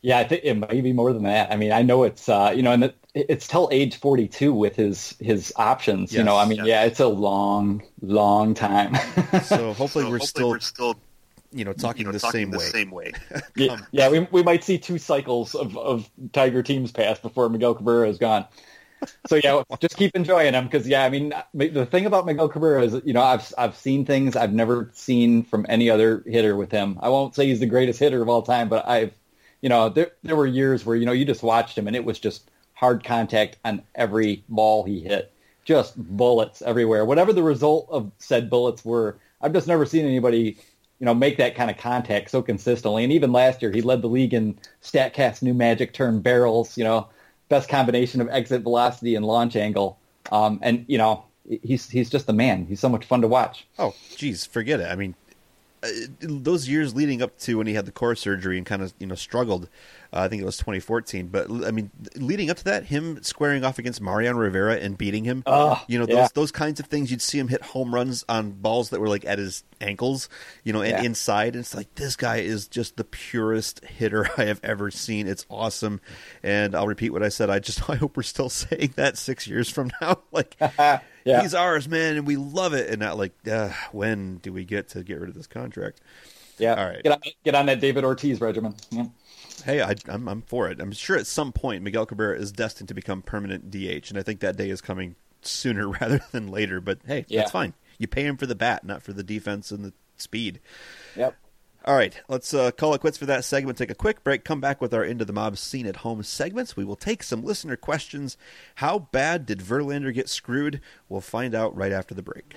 Yeah, I think it might be more than that. I mean, I know it's uh, you know, and it, it's till age forty-two with his his options. Yes, you know, I mean, yes. yeah, it's a long, long time. So hopefully, so we're, hopefully still, we're still, you know, talking, you know, the, talking same the way. same way. yeah, yeah, we we might see two cycles of, of Tiger teams pass before Miguel Cabrera is gone. So yeah, just keep enjoying him because yeah, I mean, the thing about Miguel Cabrera is, you know, I've I've seen things I've never seen from any other hitter with him. I won't say he's the greatest hitter of all time, but I've, you know, there there were years where, you know, you just watched him and it was just hard contact on every ball he hit, just bullets everywhere. Whatever the result of said bullets were, I've just never seen anybody, you know, make that kind of contact so consistently. And even last year, he led the league in StatCast's new magic term barrels, you know. Best combination of exit velocity and launch angle. Um, and, you know, he's he's just the man. He's so much fun to watch. Oh, geez, forget it. I mean, uh, those years leading up to when he had the core surgery and kind of, you know, struggled, uh, I think it was twenty fourteen. But, I mean, leading up to that, him squaring off against Mariano Rivera and beating him, uh, you know, yeah. those those kinds of things, you'd see him hit home runs on balls that were, like, at his ankles, you know, and yeah. inside. And it's like, this guy is just the purest hitter I have ever seen. It's awesome. And I'll repeat what I said. I just I hope we're still saying that six years from now. Like, yeah. he's ours, man, and we love it. And not like, uh, when do we get to get rid of this contract? Yeah. All right. Get on, get on that David Ortiz regimen. Yeah. Hey, I, I'm I'm for it. I'm sure at some point Miguel Cabrera is destined to become permanent D H, and I think that day is coming sooner rather than later. But hey, yeah. that's fine. You pay him for the bat, not for the defense and the speed. Yep. All right, let's uh, call it quits for that segment. Take a quick break. Come back with our Into the Mob Scene at Home segments. We will take some listener questions. How bad did Verlander get screwed? We'll find out right after the break.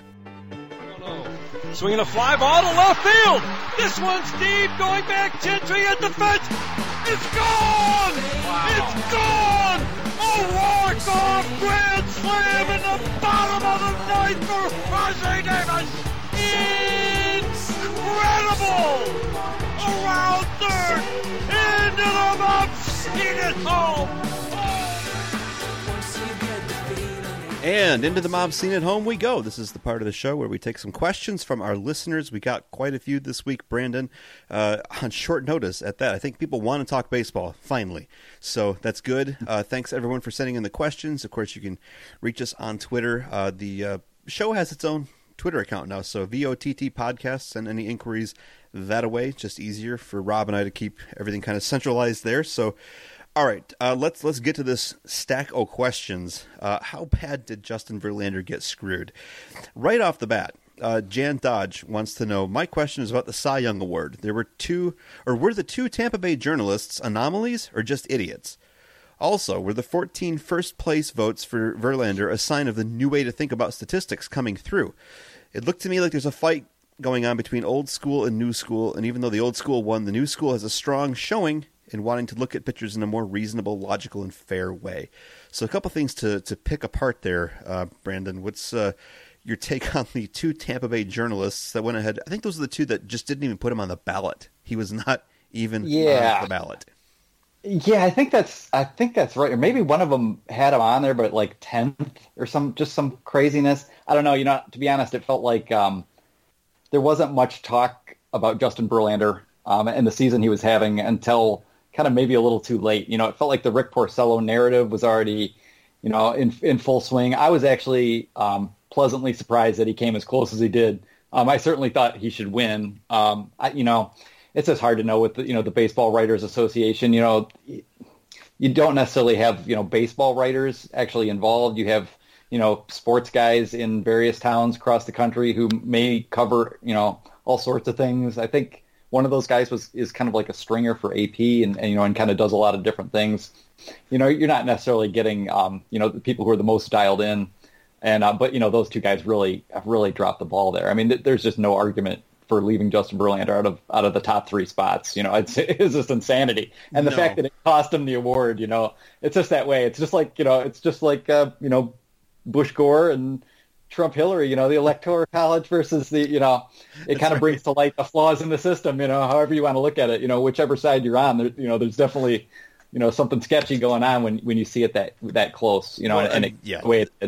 Swinging a fly ball to left field. This one's deep, going back. Gentry at the fence. It's gone! Wow. It's gone! A walk-off grand slam in the bottom of the ninth for Rajai Davis. Incredible! Around third, into the Mob Scene at Home. And into the Mob Scene at Home we go. This is the part of the show where we take some questions from our listeners. We got quite a few this week, Brandon, uh, on short notice at that. I think people want to talk baseball, finally. So that's good. Uh, thanks, everyone, for sending in the questions. Of course, you can reach us on Twitter. Uh, the uh, show has its own Twitter account now, so V O T T Podcasts. Send any inquiries that away. It's just easier for Rob and I to keep everything kind of centralized there. So, all right, uh, let's let's get to this stack of questions. Uh, how bad did Justin Verlander get screwed? Right off the bat, uh, Jan Dodge wants to know, my question is about the Cy Young Award. There were two, or were the two Tampa Bay journalists anomalies or just idiots? Also, were the fourteen first-place votes for Verlander a sign of the new way to think about statistics coming through? It looked to me like there's a fight going on between old school and new school, and even though the old school won, the new school has a strong showing in wanting to look at pitchers in a more reasonable, logical, and fair way. So a couple things to, to pick apart there, uh, Brandon. What's uh, your take on the two Tampa Bay journalists that went ahead? I think those are the two that just didn't even put him on the ballot. He was not even yeah. on the ballot. Yeah, I think that's I think that's right. Or maybe one of them had him on there, but like tenth or some just some craziness. I don't know. You know, to be honest, it felt like um, there wasn't much talk about Justin Verlander um, and the season he was having until kind of maybe a little too late. You know, it felt like the Rick Porcello narrative was already, you know, in in full swing. I was actually um, pleasantly surprised that he came as close as he did. Um, I certainly thought he should win. Um, I, you know. It's just hard to know with the, you know, the Baseball Writers Association. You know, you don't necessarily have, you know, baseball writers actually involved. You have, you know, sports guys in various towns across the country who may cover, you know, all sorts of things. I think one of those guys was is kind of like a stringer for A P and, and you know, and kind of does a lot of different things. You know, you're not necessarily getting, um, you know, the people who are the most dialed in. And uh, but, you know, those two guys really have really dropped the ball there. I mean, th- there's just no argument for leaving Justin Verlander out of out of the top three spots. You know, it's, it's just insanity. And the no. fact that it cost him the award, you know, it's just that way. It's just like, you know, it's just like, uh, you know, Bush Gore and Trump Hillary, you know, the Electoral College versus the, you know, it That's kind of right. brings to light the flaws in the system, you know, however you want to look at it, you know, whichever side you're on, there, you know, there's definitely, you know, something sketchy going on when, when you see it that that close, you know, Well, and, and, it, yeah. the way it did.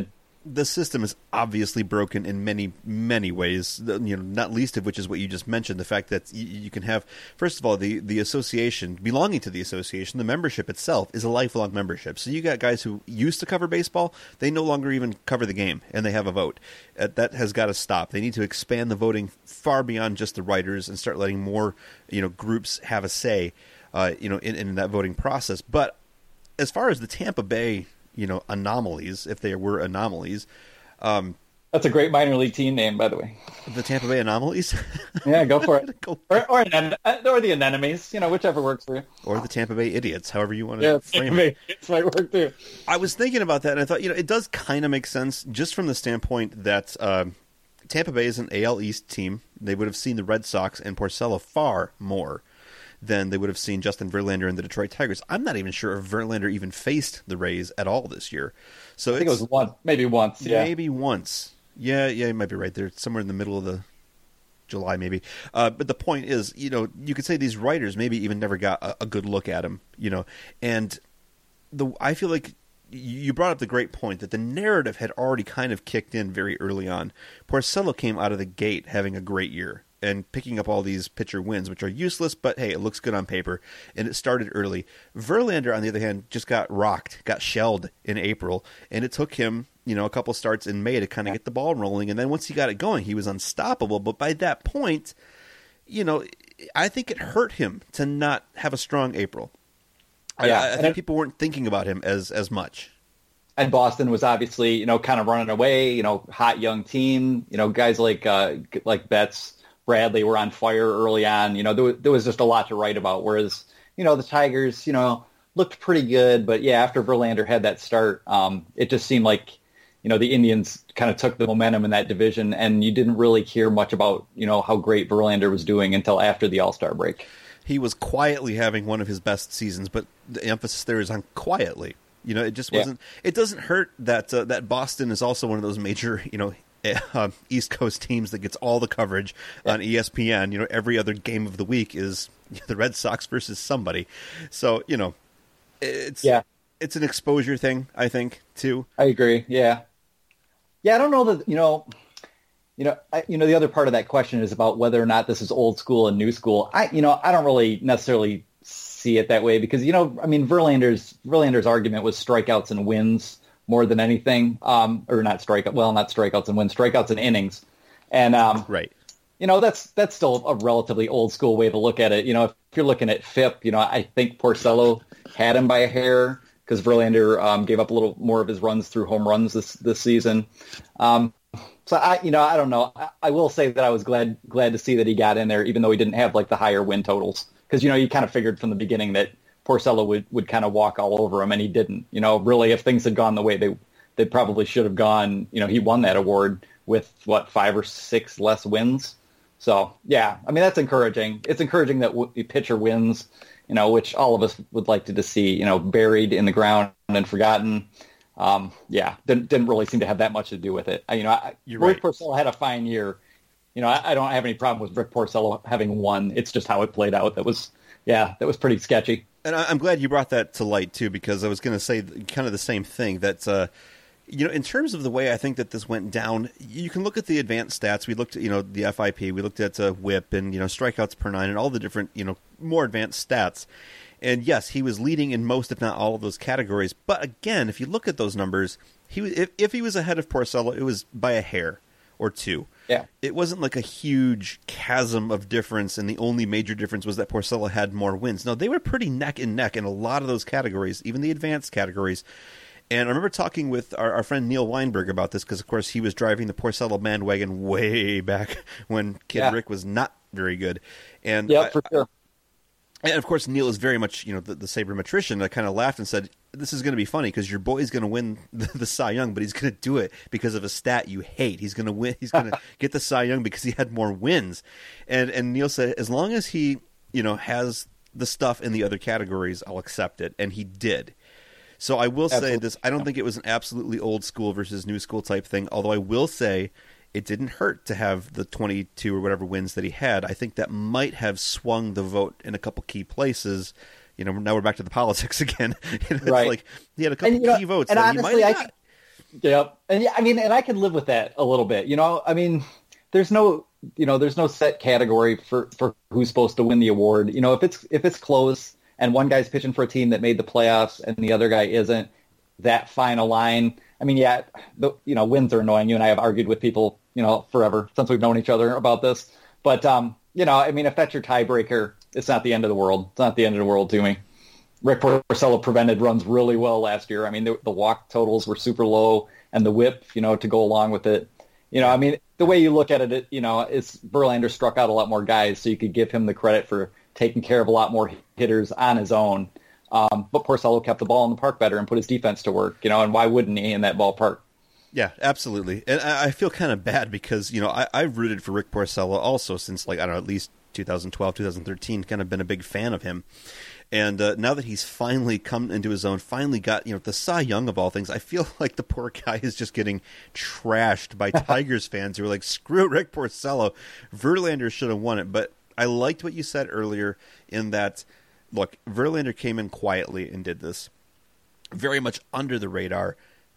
the system is obviously broken in many, many ways, you know, not least of which is what you just mentioned, the fact that you, you can have, first of all, the, the association, belonging to the association, the membership itself is a lifelong membership. So you got guys who used to cover baseball, they no longer even cover the game, and they have a vote. Uh, that has got to stop. They need to expand the voting far beyond just the writers and start letting more, you know, groups have a say, uh, you know, in, in that voting process. But as far as the Tampa Bay, you know, anomalies, if they were anomalies. Um, That's a great minor league team name, by the way. The Tampa Bay Anomalies? Yeah, go for it. go for or, or, an, or the Anemones, you know, whichever works for you. Or the Tampa Bay Idiots, however you want to yeah, frame it. It might work too. I was thinking about that, and I thought, you know, it does kind of make sense, just from the standpoint that uh, Tampa Bay is an A L East team. They would have seen the Red Sox and Porcello far more than they would have seen Justin Verlander and the Detroit Tigers. I'm not even sure if Verlander even faced the Rays at all this year. So I think it's, it was one, maybe once. Yeah, maybe once. Yeah, yeah, you might be right there, somewhere in the middle of the July, maybe. Uh, but the point is, you know, you could say these writers maybe even never got a, a good look at him, you know, and the I feel like you brought up the great point that the narrative had already kind of kicked in very early on. Porcello came out of the gate having a great year and picking up all these pitcher wins, which are useless, but hey, it looks good on paper, and it started early. Verlander, on the other hand, just got rocked, got shelled in April, and it took him, you know, a couple starts in May to kind of get the ball rolling, and then once he got it going, he was unstoppable, but by that point, you know, I think it hurt him to not have a strong April. Yeah, I, I think people weren't thinking about him as, as much. And Boston was obviously, you know, kind of running away, you know, hot young team, you know, guys like uh, like Betts, Bradley were on fire early on. You know, there was, there was just a lot to write about. Whereas, you know, the Tigers, you know, looked pretty good. But, yeah, after Verlander had that start, um, it just seemed like, you know, the Indians kind of took the momentum in that division. And you didn't really hear much about, you know, how great Verlander was doing until after the All-Star break. He was quietly having one of his best seasons, but the emphasis there is on quietly. You know, it just wasn't yeah. – it doesn't hurt that uh, that Boston is also one of those major, you know, Uh, East Coast teams that gets all the coverage yeah. on E S P N. You know, every other game of the week is the Red Sox versus somebody. So, you know, it's yeah. it's an exposure thing, I think, too. I agree. Yeah. Yeah, I don't know that, you know, you know, I, you know, the other part of that question is about whether or not this is old school and new school. I, you know, I don't really necessarily see it that way because, you know, I mean, Verlander's Verlander's argument was strikeouts and wins more than anything, um, or not strikeout. Well, not strikeouts and wins, strikeouts and innings, and um, right. You know, that's that's still a relatively old school way to look at it. You know, if you're looking at F I P, you know, I think Porcello had him by a hair because Verlander um, gave up a little more of his runs through home runs this this season. Um, so I, you know, I don't know. I, I will say that I was glad glad to see that he got in there, even though he didn't have like the higher win totals, because you know you kind of figured from the beginning that Porcello would, would kind of walk all over him, and he didn't. You know, really, if things had gone the way they they probably should have gone, you know, he won that award with, what, five or six less wins? So, yeah, I mean, that's encouraging. It's encouraging that w- pitcher wins, you know, which all of us would like to, to see, you know, buried in the ground and forgotten. Um, yeah, didn't, didn't really seem to have that much to do with it. I, you know, I, You're Rick right. Porcello had a fine year. You know, I, I don't have any problem with Rick Porcello having won. It's just how it played out. That was, yeah, that was pretty sketchy. And I'm glad you brought that to light, too, because I was going to say kind of the same thing. That, uh, you know, in terms of the way I think that this went down, you can look at the advanced stats. We looked at, you know, the F I P. We looked at uh, whip and, you know, strikeouts per nine and all the different, you know, more advanced stats. And, yes, he was leading in most, if not all, of those categories. But, again, if you look at those numbers, he was, if, if he was ahead of Porcello, it was by a hair or two. Yeah. It wasn't like a huge chasm of difference, and the only major difference was that Porcello had more wins. No, they were pretty neck and neck in a lot of those categories, even the advanced categories. And I remember talking with our, our friend Neil Weinberg about this because, of course, he was driving the Porcello bandwagon way back when Kid yeah. Rick was not very good. And yeah, I, for sure. And, of course, Neil is very much, you know, the, the sabermetrician. I kind of laughed and said, this is going to be funny because your boy's going to win the, the Cy Young, but he's going to do it because of a stat you hate. He's going to win. He's going to get the Cy Young because he had more wins. And and Neil said, as long as he, you know, has the stuff in the other categories, I'll accept it. And he did. So I will Absolutely. say this. I don't think it was an absolutely old school versus new school type thing, although I will say it didn't hurt to have the twenty-two or whatever wins that he had. I think that might have swung the vote in a couple key places. You know, now we're back to the politics again. You know, it's right. like he had a couple and, you know, key votes and that honestly, he might I have think, got. Yep. And yeah, I mean, and I could live with that a little bit. You know, I mean, there's no, you know, there's no set category for, for who's supposed to win the award. You know, if it's if it's close and one guy's pitching for a team that made the playoffs and the other guy isn't, that final line. I mean, yeah, the, you know, wins are annoying. You and I have argued with people, you know, forever since we've known each other about this. But um, you know, I mean, if that's your tiebreaker, it's not the end of the world. It's not the end of the world to me. Rick Porcello prevented runs really well last year. I mean, the, the walk totals were super low, and the whip, you know, to go along with it. You know, I mean, the way you look at it, it you know, it's Verlander struck out a lot more guys, so you could give him the credit for taking care of a lot more hitters on his own. Um, but Porcello kept the ball in the park better and put his defense to work, you know, and why wouldn't he in that ballpark? Yeah, absolutely. And I, I feel kind of bad because, you know, I, I've rooted for Rick Porcello also since, like, I don't know, at least two thousand twelve, two thousand thirteen, kind of been a big fan of him. And uh, now that he's finally come into his own, finally got, you know, the Cy Young of all things, I feel like the poor guy is just getting trashed by Tigers fans who are like, screw Rick Porcello. Verlander should have won it. But I liked what you said earlier in that, look, Verlander came in quietly and did this very much under the radar.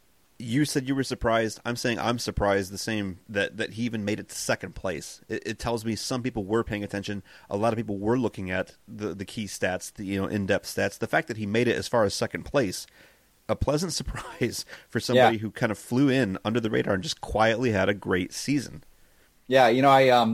You said you were surprised. I'm saying I'm surprised the same that, that he even made it to second place. It, it tells me some people were paying attention. A lot of people were looking at the, the key stats, the you know in-depth stats. The fact that he made it as far as second place, a pleasant surprise for somebody yeah. who kind of flew in under the radar and just quietly had a great season. Yeah, you know, I um,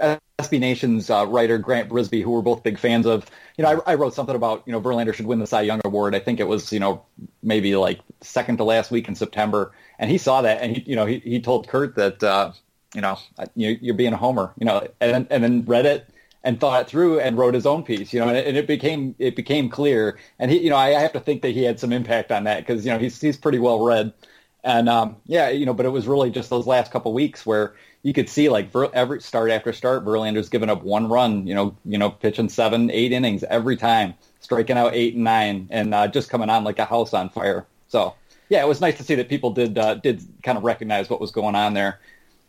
S B Nation's uh, writer Grant Brisbee, who we're both big fans of, you know, I, I wrote something about, you know, Verlander should win the Cy Young Award. I think it was, you know, maybe like second to last week in September, and he saw that, and he, you know, he, he told Kurt that, uh, you know, you, you're being a homer, you know, and and then read it and thought it through and wrote his own piece, you know, and it, and it became it became clear, and he, you know, I, I have to think that he had some impact on that because you know he's he's pretty well read, and um, yeah, you know, but it was really just those last couple weeks where you could see like Ver, every start after start, Verlander's giving up one run, you know, you know, pitching seven, eight innings every time, striking out eight and nine, and uh, just coming on like a house on fire. So yeah, it was nice to see that people did uh, did kind of recognize what was going on there.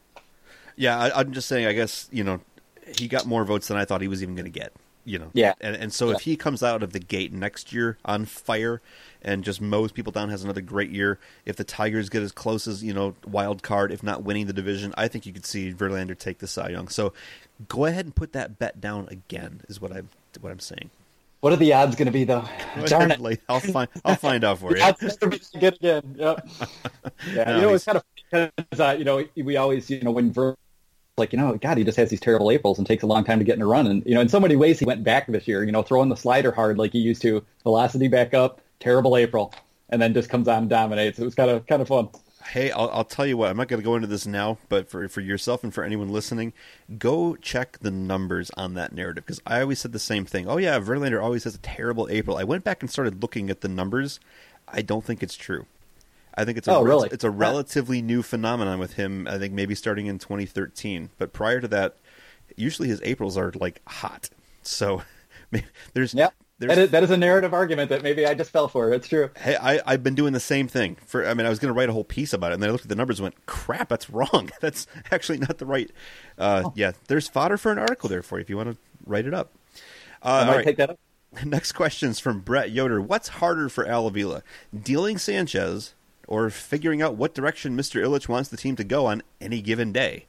Yeah, I, I'm just saying. I guess you know he got more votes than I thought he was even going to get. You know, yeah, and and so yeah. if he comes out of the gate next year on fire and just mows people down, has another great year. If the Tigers get as close as, you know, wild card, if not winning the division, I think you could see Verlander take the Cy Young. So go ahead and put that bet down again, is what I'm what I'm saying. What are the odds going to be, though? Darn it! I'll find I'll find out for you. Odds never be good again. Yep. Yeah, no, you know, it's kind of because uh, you know we always you know when Ver. Like, you know, God, he just has these terrible Aprils and takes a long time to get in a run. And, you know, in so many ways, he went back this year, you know, throwing the slider hard like he used to, velocity back up, terrible April, and then just comes on and dominates. It was kind of kind of fun. Hey, I'll, I'll tell you what, I'm not going to go into this now, but for, for yourself and for anyone listening, go check the numbers on that narrative, because I always said the same thing. Oh, yeah, Verlander always has a terrible April. I went back and started looking at the numbers. I don't think it's true. I think it's a, oh, really? it's, it's a relatively new phenomenon with him, I think maybe starting in twenty thirteen. But prior to that, usually his Aprils are, like, hot. So there's... Yep. There's, that, is, that is a narrative argument that maybe I just fell for. It's true. Hey, I, I've been doing the same thing. For I mean, I was going to write a whole piece about it, and then I looked at the numbers and went, crap, that's wrong. That's actually not the right... Uh, oh. Yeah, there's fodder for an article there for you if you want to write it up. Uh, I might all right. take that up. Next question is from Brett Yoder. What's harder for Al Avila, dealing Sanchez or figuring out what direction Mister Ilitch wants the team to go on any given day?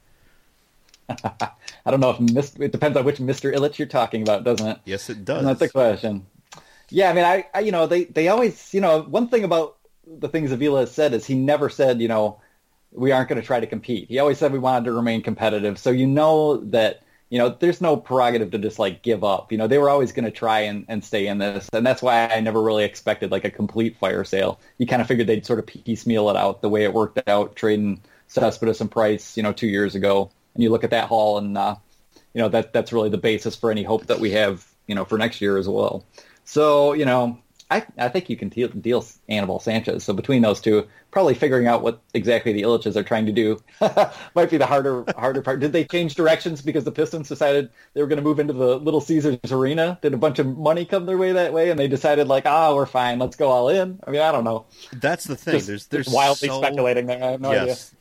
I don't know if Mister it depends on which Mister Ilitch you're talking about, doesn't it? Yes, it does. That's the question. Yeah, I mean, I, I, you know, they, they always, you know, one thing about the things Avila has said is he never said, you know, we aren't going to try to compete. He always said we wanted to remain competitive. So you know that, you know, there's no prerogative to just like give up. You know, they were always going to try and, and stay in this. And that's why I never really expected like a complete fire sale. You kind of figured they'd sort of piecemeal it out the way it worked out, trading Cespedes and Price, you know, two years ago. And you look at that haul and, uh, you know, that that's really the basis for any hope that we have, you know, for next year as well. So, you know, I I think you can deal, deal Anibal Sanchez. So between those two, probably figuring out what exactly the Ilitches are trying to do might be the harder harder part. Did they change directions because the Pistons decided they were going to move into the Little Caesars Arena? Did a bunch of money come their way that way, and they decided like, ah, oh, we're fine, let's go all in? I mean, I don't know. That's the thing. Just, there's there's wildly so, speculating there. I have no yes, idea.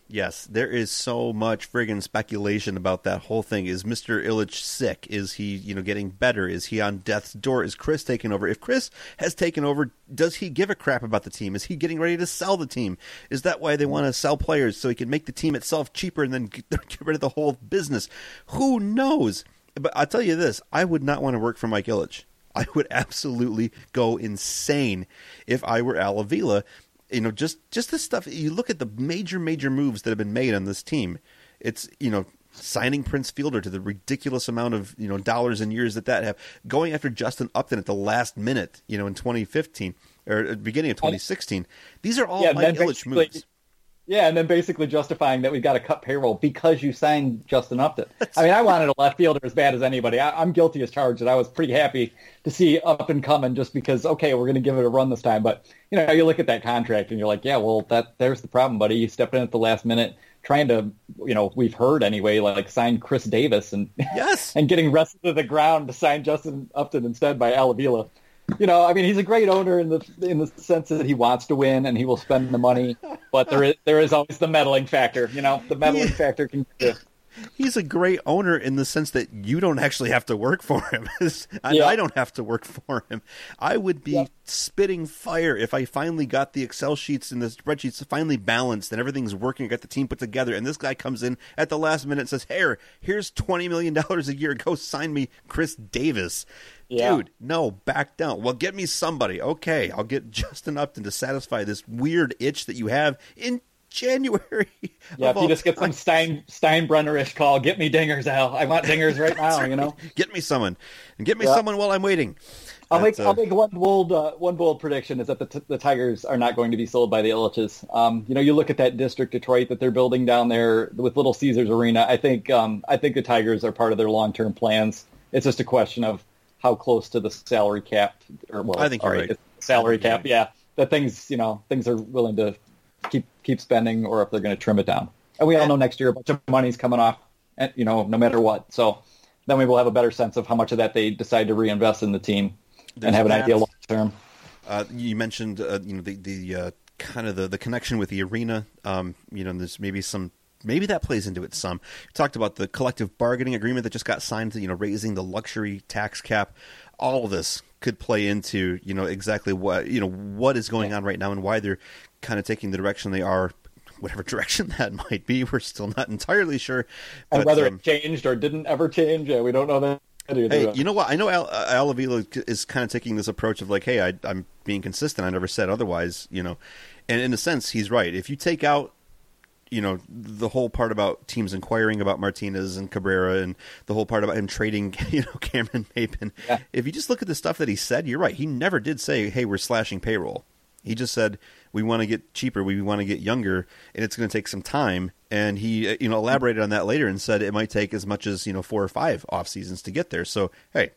Yes, there is so much friggin' speculation about that whole thing. Is Mister Illich sick? Is he, you know, getting better? Is he on death's door? Is Chris taking over? If Chris has taken over, does he give a crap about the team? Is he getting ready to sell the team? Is that why they want to sell players so he can make the team itself cheaper and then get, get rid of the whole business? Who knows? But I'll tell you this, I would not want to work for Mike Illich. I would absolutely go insane if I were Al Avila. You know, just, just the stuff, you look at the major, major moves that have been made on this team. It's, you know, signing Prince Fielder to the ridiculous amount of, you know, dollars and years that that have, going after Justin Upton at the last minute, you know, in twenty fifteen, or at the beginning of twenty sixteen. These are all yeah, Mike Illich moves. Yeah, and then basically justifying that we've got to cut payroll because you signed Justin Upton. I mean, I wanted a left fielder as bad as anybody. I, I'm guilty as charged, and I was pretty happy to see Upton coming just because, okay, we're going to give it a run this time. But, you know, you look at that contract, and you're like, yeah, well, that there's the problem, buddy. You step in at the last minute trying to, you know, we've heard anyway, like sign Chris Davis and yes, and getting wrestled to the ground to sign Justin Upton instead by Al Avila. You know, I mean, he's a great owner in the in the sense that he wants to win and he will spend the money, but there is there is always the meddling factor. You know, the meddling yeah. factor can. Uh, he's a great owner in the sense that you don't actually have to work for him. I, yeah. I don't have to work for him. I would be yeah. spitting fire if I finally got the Excel sheets and the spreadsheets finally balanced and everything's working. I got the team put together, and this guy comes in at the last minute and says, "Hey, here's twenty million dollars a year. Go sign me Chris Davis." Yeah. Dude, no, back down. Well, get me somebody. Okay, I'll get Justin Upton to satisfy this weird itch that you have in January. Yeah, if you just get some Stein Steinbrenner-ish call, get me dingers, Al. I want dingers right now, right. you know? Get me someone. And get me yeah. someone while I'm waiting. I'll That's, make uh... I'll make one bold uh, one bold prediction is that the t- the Tigers are not going to be sold by the Illiches. Um, you know, you look at that district Detroit that they're building down there with Little Caesars Arena. I think um, I think the Tigers are part of their long-term plans. It's just a question of how close to the salary cap, or well, I think you're right. right. Salary cap, yeah. That things, you know, things are willing to keep keep spending, or if they're going to trim it down. And we all know next year a bunch of money's coming off, you know, no matter what. So then we will have a better sense of how much of that they decide to reinvest in the team There's and have an idea long term. Uh, you mentioned, uh, you know, the the uh, kind of the, the connection with the arena. Um, you know, there's maybe some. Maybe that plays into it some. You talked about the collective bargaining agreement that just got signed, to, you know, raising the luxury tax cap. All of this could play into, you know, exactly what, you know, what is going on right now and why they're kind of taking the direction they are, whatever direction that might be. We're still not entirely sure. And but, whether um, it changed or didn't ever change, yeah, we don't know that. Hey, you know what? I know Al, Al Avila is kind of taking this approach of like, hey, I, I'm being consistent. I never said otherwise, you know. And in a sense, he's right. If you take out, you know, the whole part about teams inquiring about Martinez and Cabrera and the whole part about him trading, you know, Cameron Mapen. Yeah. If you just look at the stuff that he said, you're right. He never did say, hey, we're slashing payroll. He just said, we want to get cheaper. We want to get younger, and it's going to take some time. And he, you know, elaborated on that later and said it might take as much as, you know, four or five off seasons to get there. So, hey,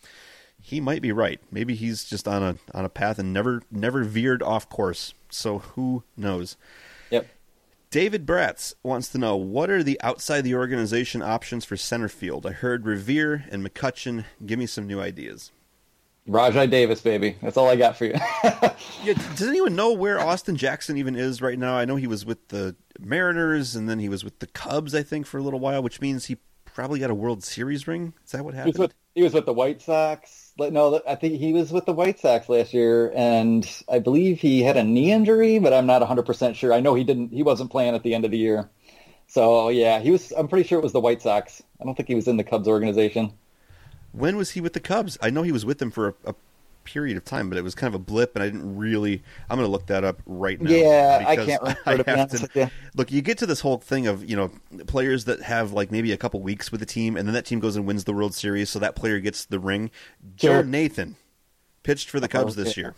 he might be right. Maybe he's just on a, on a path and never, never veered off course. So who knows? Yep. David Bratz wants to know, what are the outside the organization options for center field? I heard Revere and McCutchen. Give me some new ideas. Rajai Davis, baby. That's all I got for you. Yeah, does anyone know where Austin Jackson even is right now? I know he was with the Mariners, and then he was with the Cubs, I think, for a little while, which means he probably got a World Series ring. Is that what happened? He was with, he was with the White Sox. No, I think he was with the White Sox last year, and I believe he had a knee injury, but I'm not one hundred percent sure. I know he didn't. He wasn't playing at the end of the year. So, yeah, he was. I'm pretty sure it was the White Sox. I don't think he was in the Cubs organization. When was he with the Cubs? I know he was with them for a, a period of time, but it was kind of a blip, and I didn't really. I'm going to look that up right now. Yeah, I can't remember. I to be honest with you. Look, you get to this whole thing of, you know, players that have like maybe a couple weeks with the team, and then that team goes and wins the World Series, so that player gets the ring. Sure. Joe Nathan pitched for the Cubs this year.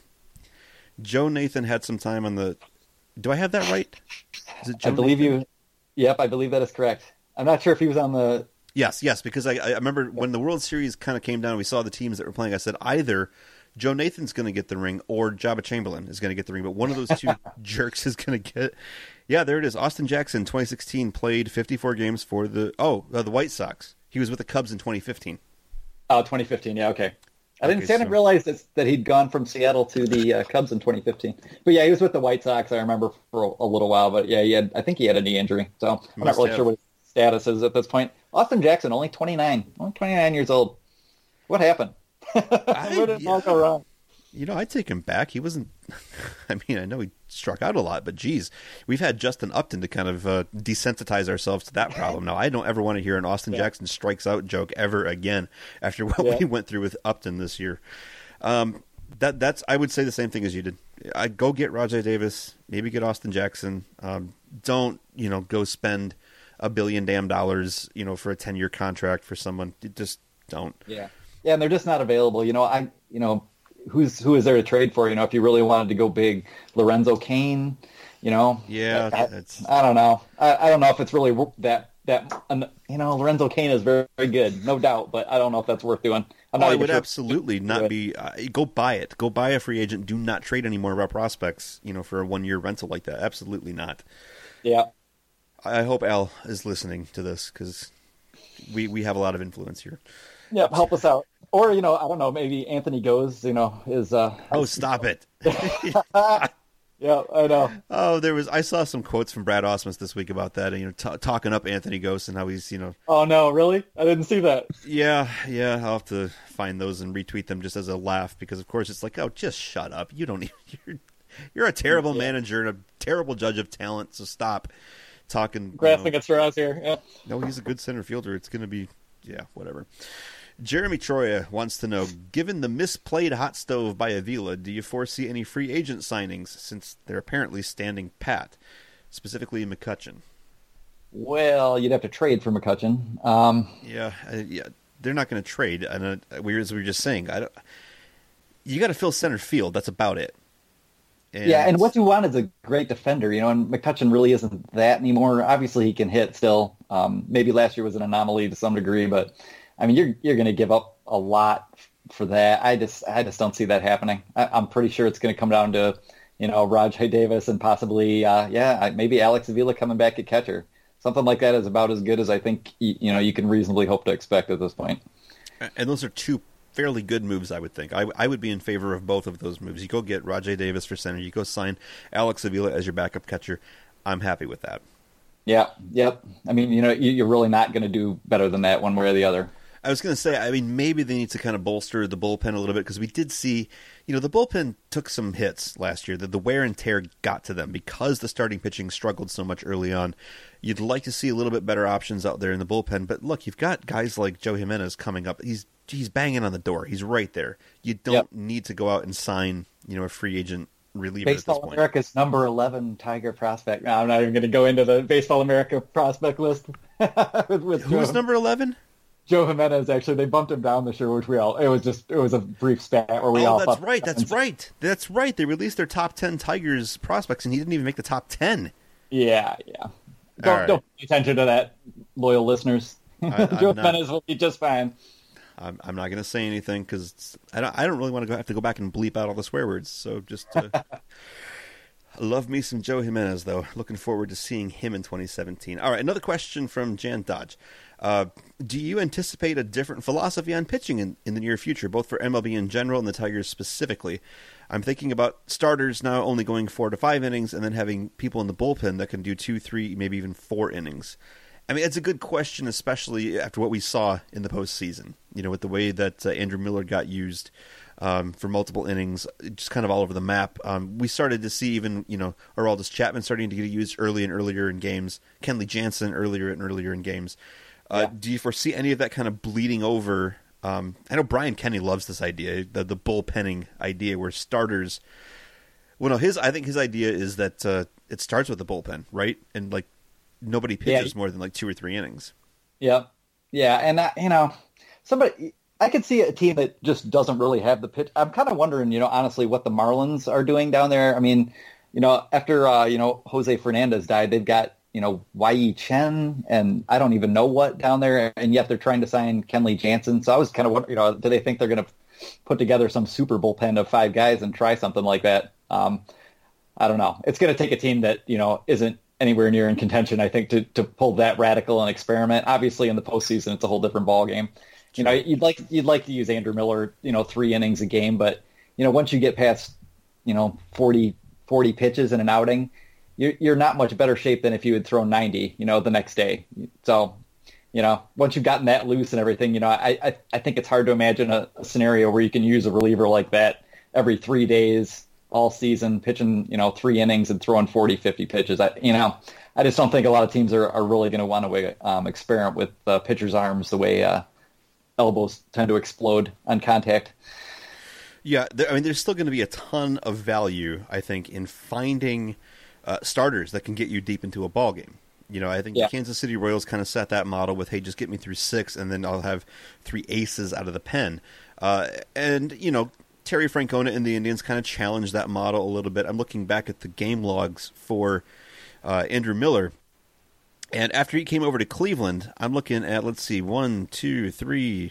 Joe Nathan had some time on the. Do I have that right? Is it Joe I believe Nathan? you. Yep, I believe that is correct. I'm not sure if he was on the. Yes, yes, because I, I remember when the World Series kind of came down, we saw the teams that were playing. I said either Joe Nathan's going to get the ring or Jabba Chamberlain is going to get the ring, but one of those two jerks is going to get. Yeah, there it is. Austin Jackson, twenty sixteen, played fifty-four games for the oh uh, the White Sox. He was with the Cubs in twenty fifteen. Oh, twenty fifteen. Yeah, okay. I didn't, Okay, I didn't so- realize that, that he'd gone from Seattle to the uh, Cubs in twenty fifteen. But yeah, he was with the White Sox, I remember, for a, a little while. But yeah, he had, I think he had a knee injury. So I'm Must not really have. sure what his status is at this point. Austin Jackson, only twenty-nine. Only twenty-nine years old. What happened? Where did it all yeah. go wrong? You know, I take him back. He wasn't. I mean, I know he struck out a lot, but geez, we've had Justin Upton to kind of uh, desensitize ourselves to that problem. Now, I don't ever want to hear an Austin Yeah. Jackson strikes out joke ever again after what Yeah. we went through with Upton this year. Um, that that's I would say the same thing as you did. I go get Rajai Davis, maybe get Austin Jackson. Um, don't you know go spend a billion damn dollars you know for a ten year contract for someone. Just don't. Yeah, yeah, and they're just not available. You know, I, you know, who's who is there to trade for? You know, if you really wanted to go big, Lorenzo Cain. You know, Yeah, I, that's- I don't know. I, I don't know if it's really wor- that that. You know, Lorenzo Cain is very, very good, no doubt, but I don't know if that's worth doing. I'm Oh, not I even would sure. absolutely not be. Uh, go buy it. Go buy a free agent. Do not trade any more of our prospects. You know, for a one year rental like that. Absolutely not. Yeah, I hope Al is listening to this because we we have a lot of influence here. yeah, help us out. Or you know, I don't know. Maybe Anthony Goes. You know, is uh. Oh, stop it. Yeah, I know. Oh, there was. I saw some quotes from Brad Osmus this week about that. You know, t- talking up Anthony Ghost and how he's, you know, Oh no, really? I didn't see that. yeah, yeah. I'll have to find those and retweet them just as a laugh because, of course, it's like, oh, just shut up. You don't. You're, you're a terrible Yeah. manager and a terrible judge of talent. So stop talking. you Grasping know. at straws here. Yeah. No, he's a good center fielder. It's going to be, yeah, whatever. Jeremy Troya wants to know, given the misplayed hot stove by Avila, do you foresee any free agent signings since they're apparently standing pat, specifically McCutcheon? Well, you'd have to trade for McCutcheon. Um, Yeah, uh, yeah, they're not going to trade. And uh, we, as we were just saying, I don't. You got to fill center field. That's about it. And, yeah, and what you want is a great defender, you know, and McCutcheon really isn't that anymore. Obviously, he can hit still. Um, maybe last year was an anomaly to some degree, but I mean, you're you're going to give up a lot for that. I just I just don't see that happening. I, I'm pretty sure it's going to come down to, you know, Rajai Davis and possibly, uh, yeah, maybe Alex Avila coming back at catcher. Something like that is about as good as I think you, you know you can reasonably hope to expect at this point. And those are two fairly good moves, I would think. I, I would be in favor of both of those moves. You go get Rajai Davis for center. You go sign Alex Avila as your backup catcher. I'm happy with that. Yeah, yep. I mean, you know, you, you're really not going to do better than that one way or the other. I was going to say, I mean, maybe they need to kind of bolster the bullpen a little bit because we did see, you know, the bullpen took some hits last year. The, the wear and tear got to them because the starting pitching struggled so much early on. You'd like to see a little bit better options out there in the bullpen. But look, you've got guys like Joe Jimenez coming up. He's he's banging on the door. He's right there. You don't Yep. need to go out and sign, you know, a free agent reliever Baseball at this point. America's number eleven Tiger prospect. No, I'm not even going to go into the Baseball America prospect list. with, with Who's Joe, number eleven? Joe Jimenez, actually. They bumped him down this year, which we all, it was just, it was a brief spat where we all Oh, that's thought- right. That's right. That's right. They released their top ten Tigers prospects, and he didn't even make the top ten. Yeah, yeah. Don't, right. don't pay attention to that, loyal listeners. I- I'm Joe not. Jimenez will be just fine. I'm, I'm not going to say anything because I don't. I don't really want to go, have to go back and bleep out all the swear words. So just uh, love me some Joe Jimenez, though. Looking forward to seeing him in twenty seventeen. All right, another question from Jan Dodge. Uh, do you anticipate a different philosophy on pitching in, in the near future, both for M L B in general and the Tigers specifically? I'm thinking about starters now only going four to five innings and then having people in the bullpen that can do two, three, maybe even four innings. I mean, it's a good question, especially after what we saw in the postseason. You know, with the way that uh, Andrew Miller got used um, for multiple innings, just kind of all over the map. Um, we started to see even, you know, Aroldis Chapman starting to get used early and earlier in games. Kenley Jansen earlier and earlier in games. Uh, Yeah. Do you foresee any of that kind of bleeding over? Um, I know Brian Kenny loves this idea, the the bullpenning idea, where starters. Well, no, his I think his idea is that uh, it starts with the bullpen, right? And like nobody pitches Yeah. more than like two or three innings. Yep. Yeah, and uh, you know, somebody I could see a team that just doesn't really have the pitch. I'm kind of wondering, you know, honestly, what the Marlins are doing down there. I mean, you know, after uh, you know Jose Fernandez died, they've got you know Wai Chen and I don't even know what down there, and yet they're trying to sign Kenley Jansen. So I was kind of wondering, you know, do they think they're going to put together some super bullpen of five guys and try something like that? Um, I don't know. It's going to take a team that you know isn't anywhere near in contention, I think, to, to pull that radical an experiment. Obviously, in the postseason, it's a whole different ballgame. You know, you'd like you'd like to use Andrew Miller, you know, three innings a game, but you know, once you get past, you know, forty, forty pitches in an outing, you're you're not much better shape than if you had thrown ninety, you know, the next day. So, you know, once you've gotten that loose and everything, you know, I I, I think it's hard to imagine a, a scenario where you can use a reliever like that every three days all season, pitching, you know, three innings and throwing forty, fifty pitches. I, you know, I just don't think a lot of teams are, are really going to want to um, experiment with uh, pitchers' arms the way uh, elbows tend to explode on contact. Yeah, there, I mean, there's still going to be a ton of value, I think, in finding uh, starters that can get you deep into a ball game. You know, I think yeah. the Kansas City Royals kind of set that model with, hey, just get me through six, and then I'll have three aces out of the pen. Uh, and, you know, Terry Francona and the Indians kind of challenged that model a little bit. I'm looking back at the game logs for uh, Andrew Miller, and after he came over to Cleveland, I'm looking at, let's see, one, two, three,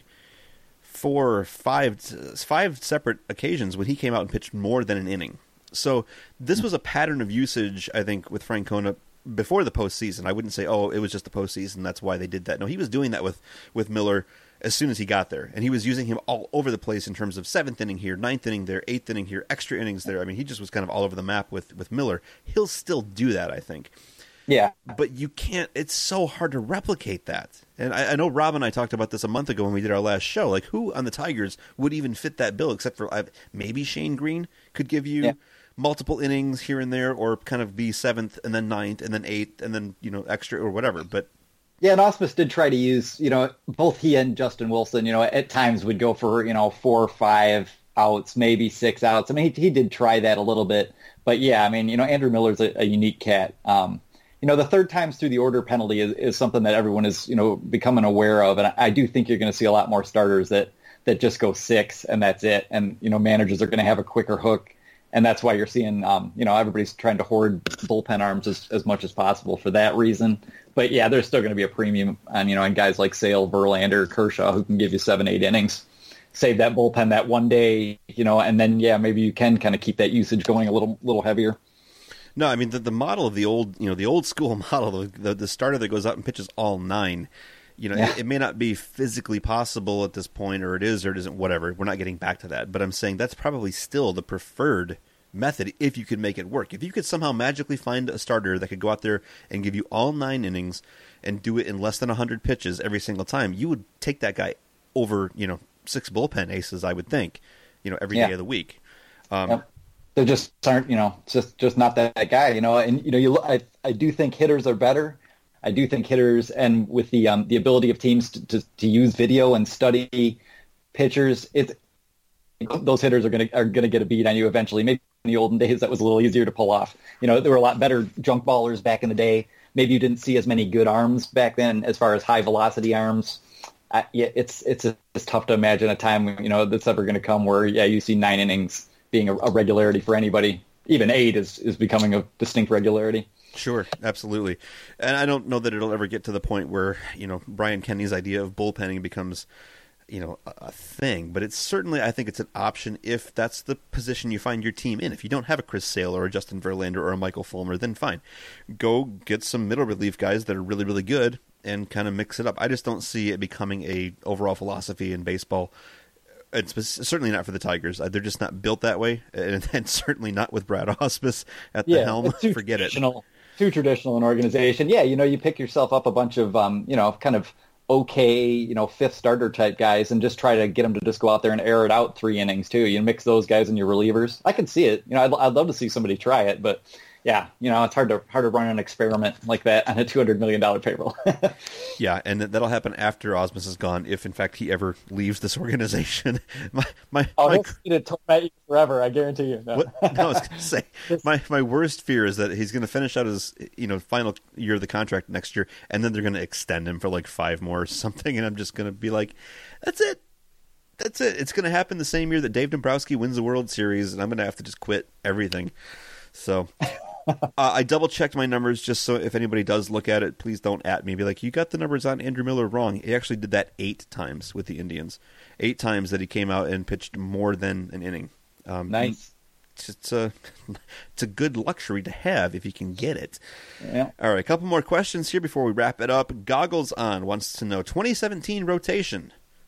four, five, five separate occasions when he came out and pitched more than an inning. So this was a pattern of usage, I think, with Francona before the postseason. I wouldn't say, oh, it was just the postseason, that's why they did that. No, he was doing that with, with Miller as soon as he got there. And he was using him all over the place in terms of seventh inning here, ninth inning there, eighth inning here, extra innings there. I mean, he just was kind of all over the map with, with Miller. He'll still do that, I think. Yeah. But you can't, it's so hard to replicate that. And I, I know Rob and I talked about this a month ago when we did our last show. Like, who on the Tigers would even fit that bill except for uh, maybe Shane Green could give you yeah. multiple innings here and there, or kind of be seventh and then ninth and then eighth and then, you know, extra or whatever. But yeah, and Ausmus did try to use, you know, both he and Justin Wilson, you know, at times would go for, you know, four or five outs, maybe six outs. I mean, he, he did try that a little bit. But yeah, I mean, you know, Andrew Miller's a, a unique cat. Um, you know, the third times through the order penalty is, is something that everyone is, you know, becoming aware of. And I, I do think you're going to see a lot more starters that, that just go six and that's it. And, you know, managers are going to have a quicker hook. And that's why you're seeing, um, you know, everybody's trying to hoard bullpen arms as, as much as possible for that reason. But yeah, there's still going to be a premium on, you know, on guys like Sale, Verlander, Kershaw, who can give you seven, eight innings. Save that bullpen that one day, you know, and then, yeah, maybe you can kind of keep that usage going a little little heavier. No, I mean, the, the model of the old, you know, the old school model, the, the starter that goes out and pitches all nine, you know, yeah. it, it may not be physically possible at this point, or it is or it isn't, whatever. We're not getting back to that. But I'm saying that's probably still the preferred method if you could make it work. If you could somehow magically find a starter that could go out there and give you all nine innings and do it in less than one hundred pitches every single time, you would take that guy over, you know, six bullpen aces, I would think, you know, every yeah. day of the week. Um, yep. They just aren't, you know, just just not that, that guy, you know. And you know, you I I do think hitters are better. I do think hitters, and with the um the ability of teams to to, to use video and study pitchers, it's those hitters are gonna are gonna get a beat on you eventually. Maybe in the olden days that was a little easier to pull off. You know, there were a lot better junk ballers back in the day. Maybe you didn't see as many good arms back then as far as high velocity arms. I, yeah, it's it's it's tough to imagine a time, you know, that's ever going to come where yeah you see nine innings being a, a regularity for anybody. Even eight is, is becoming a distinct regularity. Sure, absolutely. And I don't know that it'll ever get to the point where, you know, Brian Kenny's idea of bullpenning becomes, you know, a, a thing. But it's certainly, I think it's an option if that's the position you find your team in. If you don't have a Chris Sale or a Justin Verlander or a Michael Fulmer, then fine. Go get some middle relief guys that are really, really good and kind of mix it up. I just don't see it becoming a overall philosophy in baseball. It's certainly not for the Tigers. They're just not built that way, and, and certainly not with Brad Ausmus at the yeah, helm. Forget it. Too traditional an organization. Yeah, you know, you pick yourself up a bunch of, um, you know, kind of okay, you know, fifth starter type guys, and just try to get them to just go out there and air it out three innings too. You mix those guys in your relievers. I can see it. You know, I'd, I'd love to see somebody try it, but yeah, you know, it's hard to hard to run an experiment like that on a two hundred million dollars payroll. Yeah, and that'll happen after Ausmus is gone, if in fact he ever leaves this organization. my my, oh, my he'll see to torment you forever, I guarantee you. No. What, no, I was going to say, my, my worst fear is that he's going to finish out his, you know, final year of the contract next year, and then they're going to extend him for like five more or something, and I'm just going to be like, that's it. That's it. It's going to happen the same year that Dave Dombrowski wins the World Series, and I'm going to have to just quit everything. So... uh, I double-checked my numbers just so if anybody does look at it, please don't at me. Be like, you got the numbers on Andrew Miller wrong. He actually did that eight times with the Indians. Eight times that he came out and pitched more than an inning. Um, nice. It's, it's, a, it's a good luxury to have if you can get it. Yeah. All right, a couple more questions here before we wrap it up. Goggles On wants to know, twenty seventeen rotation.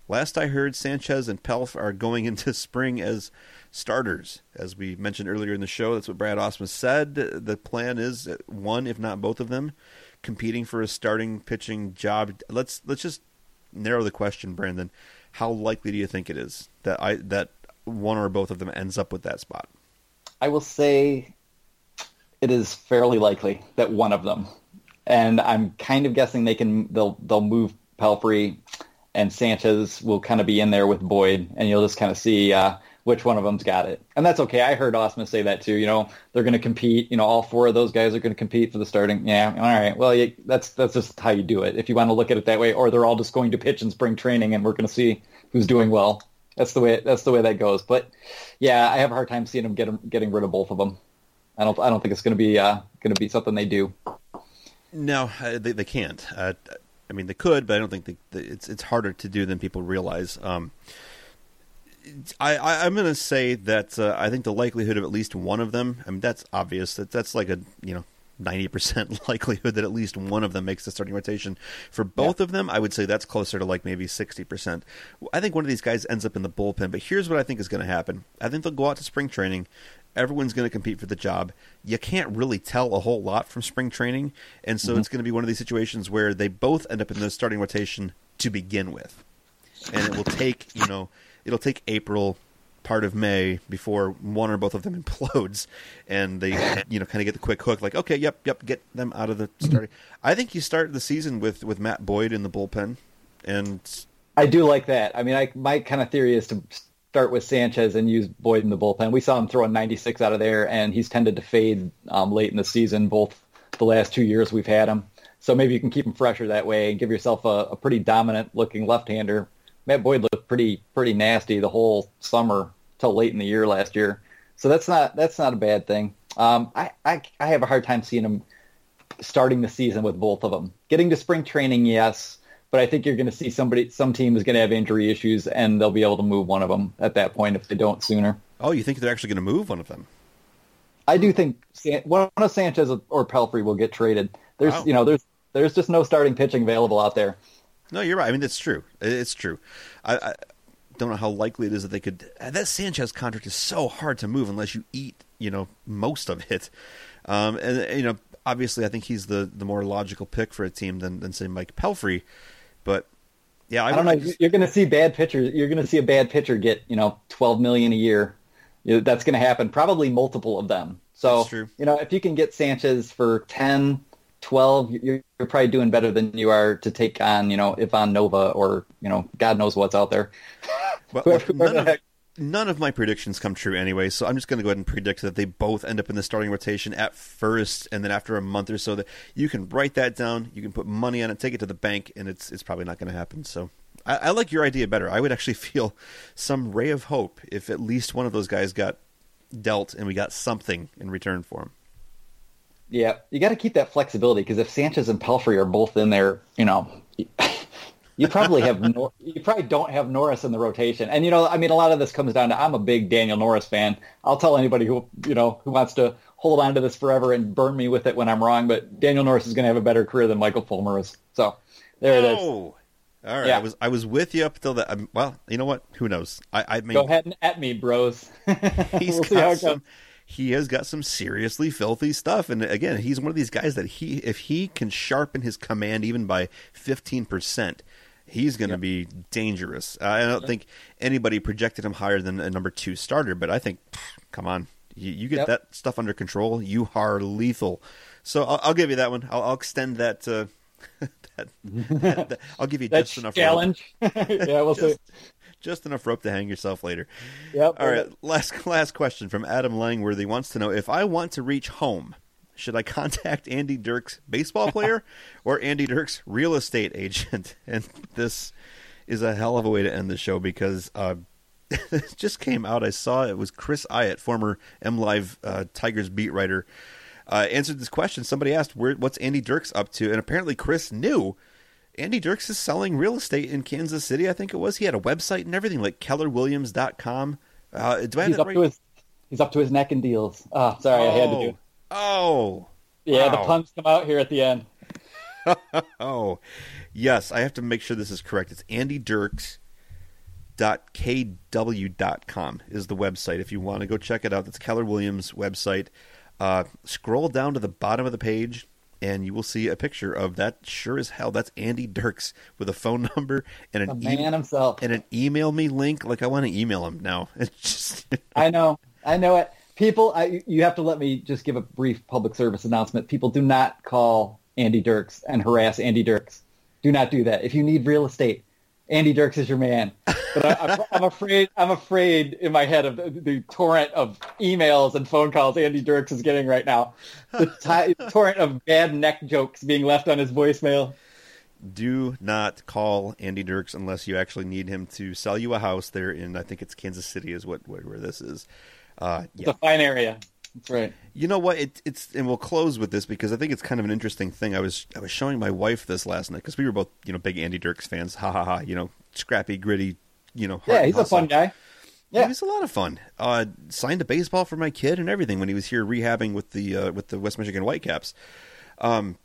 Last I heard, Sanchez and Pelf are going into spring as starters. As we mentioned earlier in the show, that's what Brad Ausmus said. The plan is one, if not both of them, competing for a starting pitching job. Let's let's just narrow the question, Brandon. How likely do you think it is that I that one or both of them ends up with that spot? I will say it is fairly likely that one of them, and I'm kind of guessing they can they'll they'll move Pelfrey, and Sanchez will kind of be in there with Boyd, and you'll just kind of see uh, which one of them's got it. And that's okay. I heard Ausmus say that too. You know, they're going to compete. You know, all four of those guys are going to compete for the starting. Yeah, all right. Well, you, that's that's just how you do it if you want to look at it that way. Or they're all just going to pitch in spring training, and we're going to see who's doing well. That's the way. That's the way that goes. But yeah, I have a hard time seeing them get them, getting rid of both of them. I don't. I don't think it's going to be uh, going to be something they do. No, uh, they they can't. Uh, I mean, they could, but I don't think they, they, it's it's harder to do than people realize. Um, I, I I'm going to say that uh, I think the likelihood of at least one of them. I mean, that's obvious. That that's like a you know ninety percent likelihood that at least one of them makes the starting rotation. For both yeah. of them, I would say that's closer to like maybe sixty percent. I think one of these guys ends up in the bullpen. But here's what I think is going to happen. I think they'll go out to spring training. Everyone's going to compete for the job. You can't really tell a whole lot from spring training, and so mm-hmm. it's going to be one of these situations where they both end up in the starting rotation to begin with, and it will take you know it'll take April, part of May before one or both of them implodes, and they you know kind of get the quick hook like okay, yep, yep, get them out of the starting. I think you start the season with with Matt Boyd in the bullpen, and I do like that. I mean, I my kind of theory is to start with Sanchez and use Boyd in the bullpen. We saw him throwing ninety-six out of there, and he's tended to fade um, late in the season, both the last two years we've had him. So maybe you can keep him fresher that way and give yourself a, a pretty dominant-looking left-hander. Matt Boyd looked pretty pretty nasty the whole summer till late in the year last year. So that's not that's not a bad thing. Um, I, I I have a hard time seeing him starting the season with both of them. Getting to spring training, yes. But I think you're going to see somebody, some team is going to have injury issues, and they'll be able to move one of them at that point if they don't sooner. Oh, you think they're actually going to move one of them? I do think San, one of Sanchez or Pelfrey will get traded. There's, wow. you know, there's there's just no starting pitching available out there. No, you're right. I mean, it's true. It's true. I, I don't know how likely it is that they could. That Sanchez contract is so hard to move unless you eat, you know, most of it. Um, and you know, obviously, I think he's the, the more logical pick for a team than than say Mike Pelfrey. But yeah, I, I don't know. Just, you're going to see bad pitchers. You're going to see a bad pitcher get, you know, twelve million a year. You know, that's going to happen. Probably multiple of them. So, that's true. You know, if you can get Sanchez for ten, twelve, you're, you're probably doing better than you are to take on, you know, Ivan Nova or, you know, God knows what's out there. Well, whoever, whoever none, of, none of my predictions come true anyway, so I'm just going to go ahead and predict that they both end up in the starting rotation at first, and then after a month or so, that you can write that down, you can put money on it, take it to the bank, and it's it's probably not going to happen. So I, I like your idea better. I would actually feel some ray of hope if at least one of those guys got dealt and we got something in return for him. Yeah, you got to keep that flexibility, because if Sanchez and Pelfrey are both in there, you know, you probably have Nor- you probably don't have Norris in the rotation. And you know, I mean, a lot of this comes down to I'm a big Daniel Norris fan. I'll tell anybody who you know who wants to hold on to this forever and burn me with it when I'm wrong. But Daniel Norris is going to have a better career than Michael Fulmer is. So there it is. Oh, all right. Yeah. I was I was with you up till that. Um, well, you know what? Who knows? I, I mean, go ahead and at me, bros. He's we'll got some. He has got some seriously filthy stuff, and again, he's one of these guys that he, if he can sharpen his command even by fifteen percent. He's going to yep. be dangerous. Uh, I don't yep. think anybody projected him higher than a number two starter, but I think, come on, you, you get yep. that stuff under control, you are lethal. So I'll, I'll give you that one. I'll, I'll extend that, uh, that, that, that. I'll give you that just enough challenge. yeah, we'll just, see. Just enough rope to hang yourself later. Yep. All right. Last last question from Adam Langworthy wants to know, if I want to reach home, should I contact Andy Dirks, baseball player, or Andy Dirks, real estate agent? And this is a hell of a way to end the show, because uh, it just came out. I saw it was Chris Iyett, former M Live uh, Tigers beat writer, uh, answered this question. Somebody asked, "Where, what's Andy Dirks up to?" And apparently Chris knew. Andy Dirks is selling real estate in Kansas City, I think it was. He had a website and everything, like keller williams dot com. Uh, do I have he's, that up right? to his, he's up to his neck in deals. Oh, sorry, oh. I had to do it. Oh, yeah, wow. The puns come out here at the end. Oh, yes, I have to make sure this is correct. It's Andy Dirks, dot k w dot com is the website. If you want to go check it out, that's Keller Williams' website. Uh, scroll down to the bottom of the page, and you will see a picture of that. Sure as hell, that's Andy Dirks with a phone number and an the man e- himself and an email me link. Like, I want to email him now. It's just I know, I know it. People, I, you have to let me just give a brief public service announcement. People, do not call Andy Dirks and harass Andy Dirks. Do not do that. If you need real estate, Andy Dirks is your man. But I, I'm, I'm afraid, I'm afraid in my head of the, the torrent of emails and phone calls Andy Dirks is getting right now. The t- torrent of bad neck jokes being left on his voicemail. Do not call Andy Dirks unless you actually need him to sell you a house there in, I think it's Kansas City is what, what where this is. Uh, yeah. It's a fine area. That's right. You know what? It, it's and we'll close with this because I think it's kind of an interesting thing. I was I was showing my wife this last night because we were both you know big Andy Dirks fans. Ha ha ha! You know, scrappy, gritty. You know, yeah, he's hustle. a fun guy. Yeah, he was a lot of fun. Uh, signed a baseball for my kid and everything when he was here rehabbing with the uh, with the West Michigan Whitecaps. Um,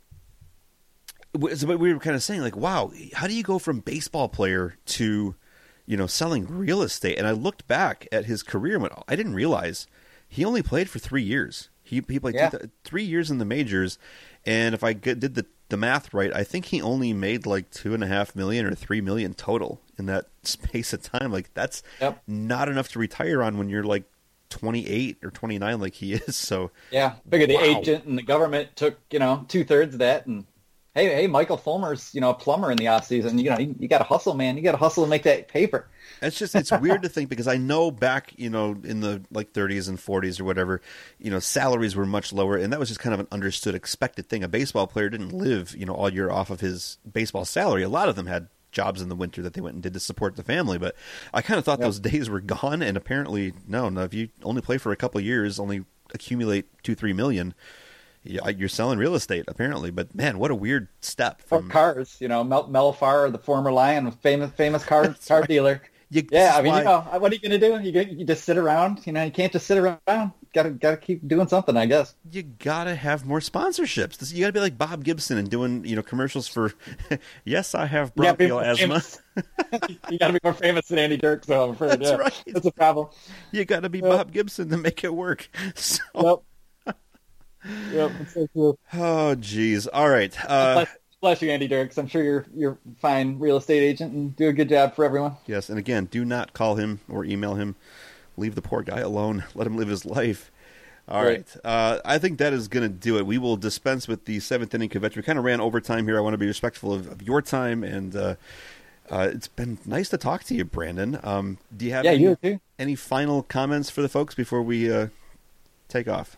so we were kind of saying like, wow, how do you go from baseball player to you know selling real estate? And I looked back at his career and went, oh, I didn't realize. He only played for three years. He he played yeah. two, three years in the majors, and if I get, did the, the math right, I think he only made like two and a half million or three million total in that space of time. Like that's yep. not enough to retire on when you're like twenty-eight or twenty-nine, like he is. So yeah, figure the wow. agent and the government took you know two thirds of that, and hey hey, Michael Fulmer's you know a plumber in the off season. You know you, you got to hustle, man. You got to hustle and make that paper. It's just, it's weird to think because I know back, you know, in the like thirties and forties or whatever, you know, salaries were much lower. And that was just kind of an understood, expected thing. A baseball player didn't live, you know, all year off of his baseball salary. A lot of them had jobs in the winter that they went and did to support the family. But I kind of thought yep. those days were gone. And apparently, no, no, if you only play for a couple of years, only accumulate two, three million, you're selling real estate, apparently. But man, what a weird step. From... Or cars, you know, Mel, Mel Farr, the former Lion, famous, famous car, car right. dealer. You, yeah, I mean, why... you know, what are you going to do? You you just sit around? You know, you can't just sit around. Got to got to keep doing something, I guess. You got to have more sponsorships. This, you got to be like Bob Gibson and doing, you know, commercials for. Yes, I have bronchial asthma. You got to be more famous than Andy Dirks, though. I'm afraid. That's yeah. right. That's a problem. You got to be yep. Bob Gibson to make it work. So... Yep. Yep. That's so cool. Oh, geez. All right. Uh, Bless you, Andy Dirks. I'm sure you're you're a fine real estate agent and do a good job for everyone. Yes, and again, do not call him or email him. Leave the poor guy alone. Let him live his life. All right. right. Uh, I think that is going to do it. We will dispense with the seventh inning convention. We kind of ran over time here. I want to be respectful of, of your time, and uh, uh, it's been nice to talk to you, Brandon. Um, do you have yeah, any, you too. any final comments for the folks before we uh, take off?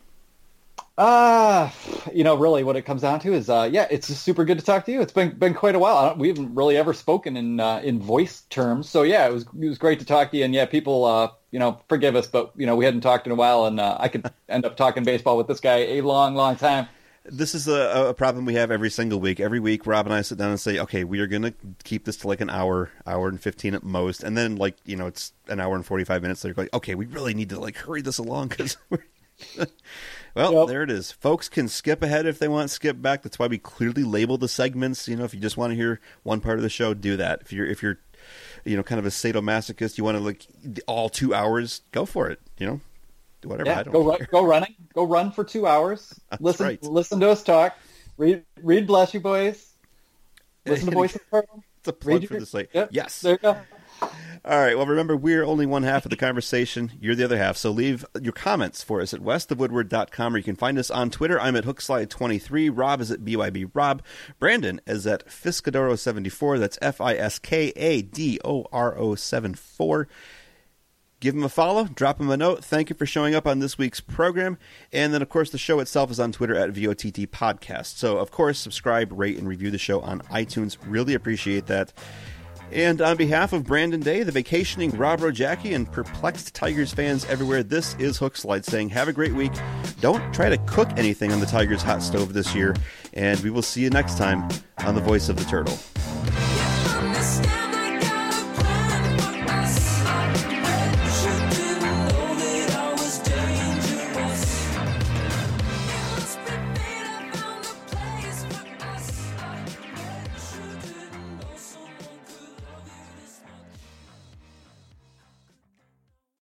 Uh, you know, really what it comes down to is, uh, yeah, it's just super good to talk to you. It's been been quite a while. I don't, we haven't really ever spoken in uh, in voice terms. So, yeah, it was it was great to talk to you. And, yeah, people, uh, you know, forgive us, but, you know, we hadn't talked in a while. And uh, I could end up talking baseball with this guy a long, long time. This is a, a problem we have every single week. Every week, Rob and I sit down and say, okay, we are going to keep this to like an hour, hour and fifteen at most. And then, like, you know, it's an hour and forty-five minutes. So you're like, okay, we really need to, like, hurry this along because we're... Well, yep. There it is. Folks can skip ahead if they want, skip back. That's why we clearly label the segments. You know, if you just want to hear one part of the show, do that. If you're, if you're, you know, kind of a sadomasochist, you want to like all two hours, go for it. You know, whatever. Yeah, I don't go run, go running, go run for two hours. That's listen, right. listen to us talk. Read, read, bless you, boys. Listen to Voice of the Turtle. It's a plug read for your, the site. Yep, yes. There you go. All right. Well, remember, we're only one half of the conversation. You're the other half. So leave your comments for us at west of woodward dot com, or you can find us on Twitter. I'm at hookslide twenty-three. Rob is at B Y B Rob. Brandon is at Fiscadoro seventy-four. That's F I S K A D O R O seven four. Give him a follow. Drop him a note. Thank you for showing up on this week's program. And then, of course, the show itself is on Twitter at V O T T Podcast. So, of course, subscribe, rate, and review the show on iTunes. Really appreciate that. And on behalf of Brandon Day, the vacationing Rob Rojacki, and perplexed Tigers fans everywhere, this is Hookslide saying have a great week. Don't try to cook anything on the Tigers hot stove this year. And we will see you next time on The Voice of the Turtle.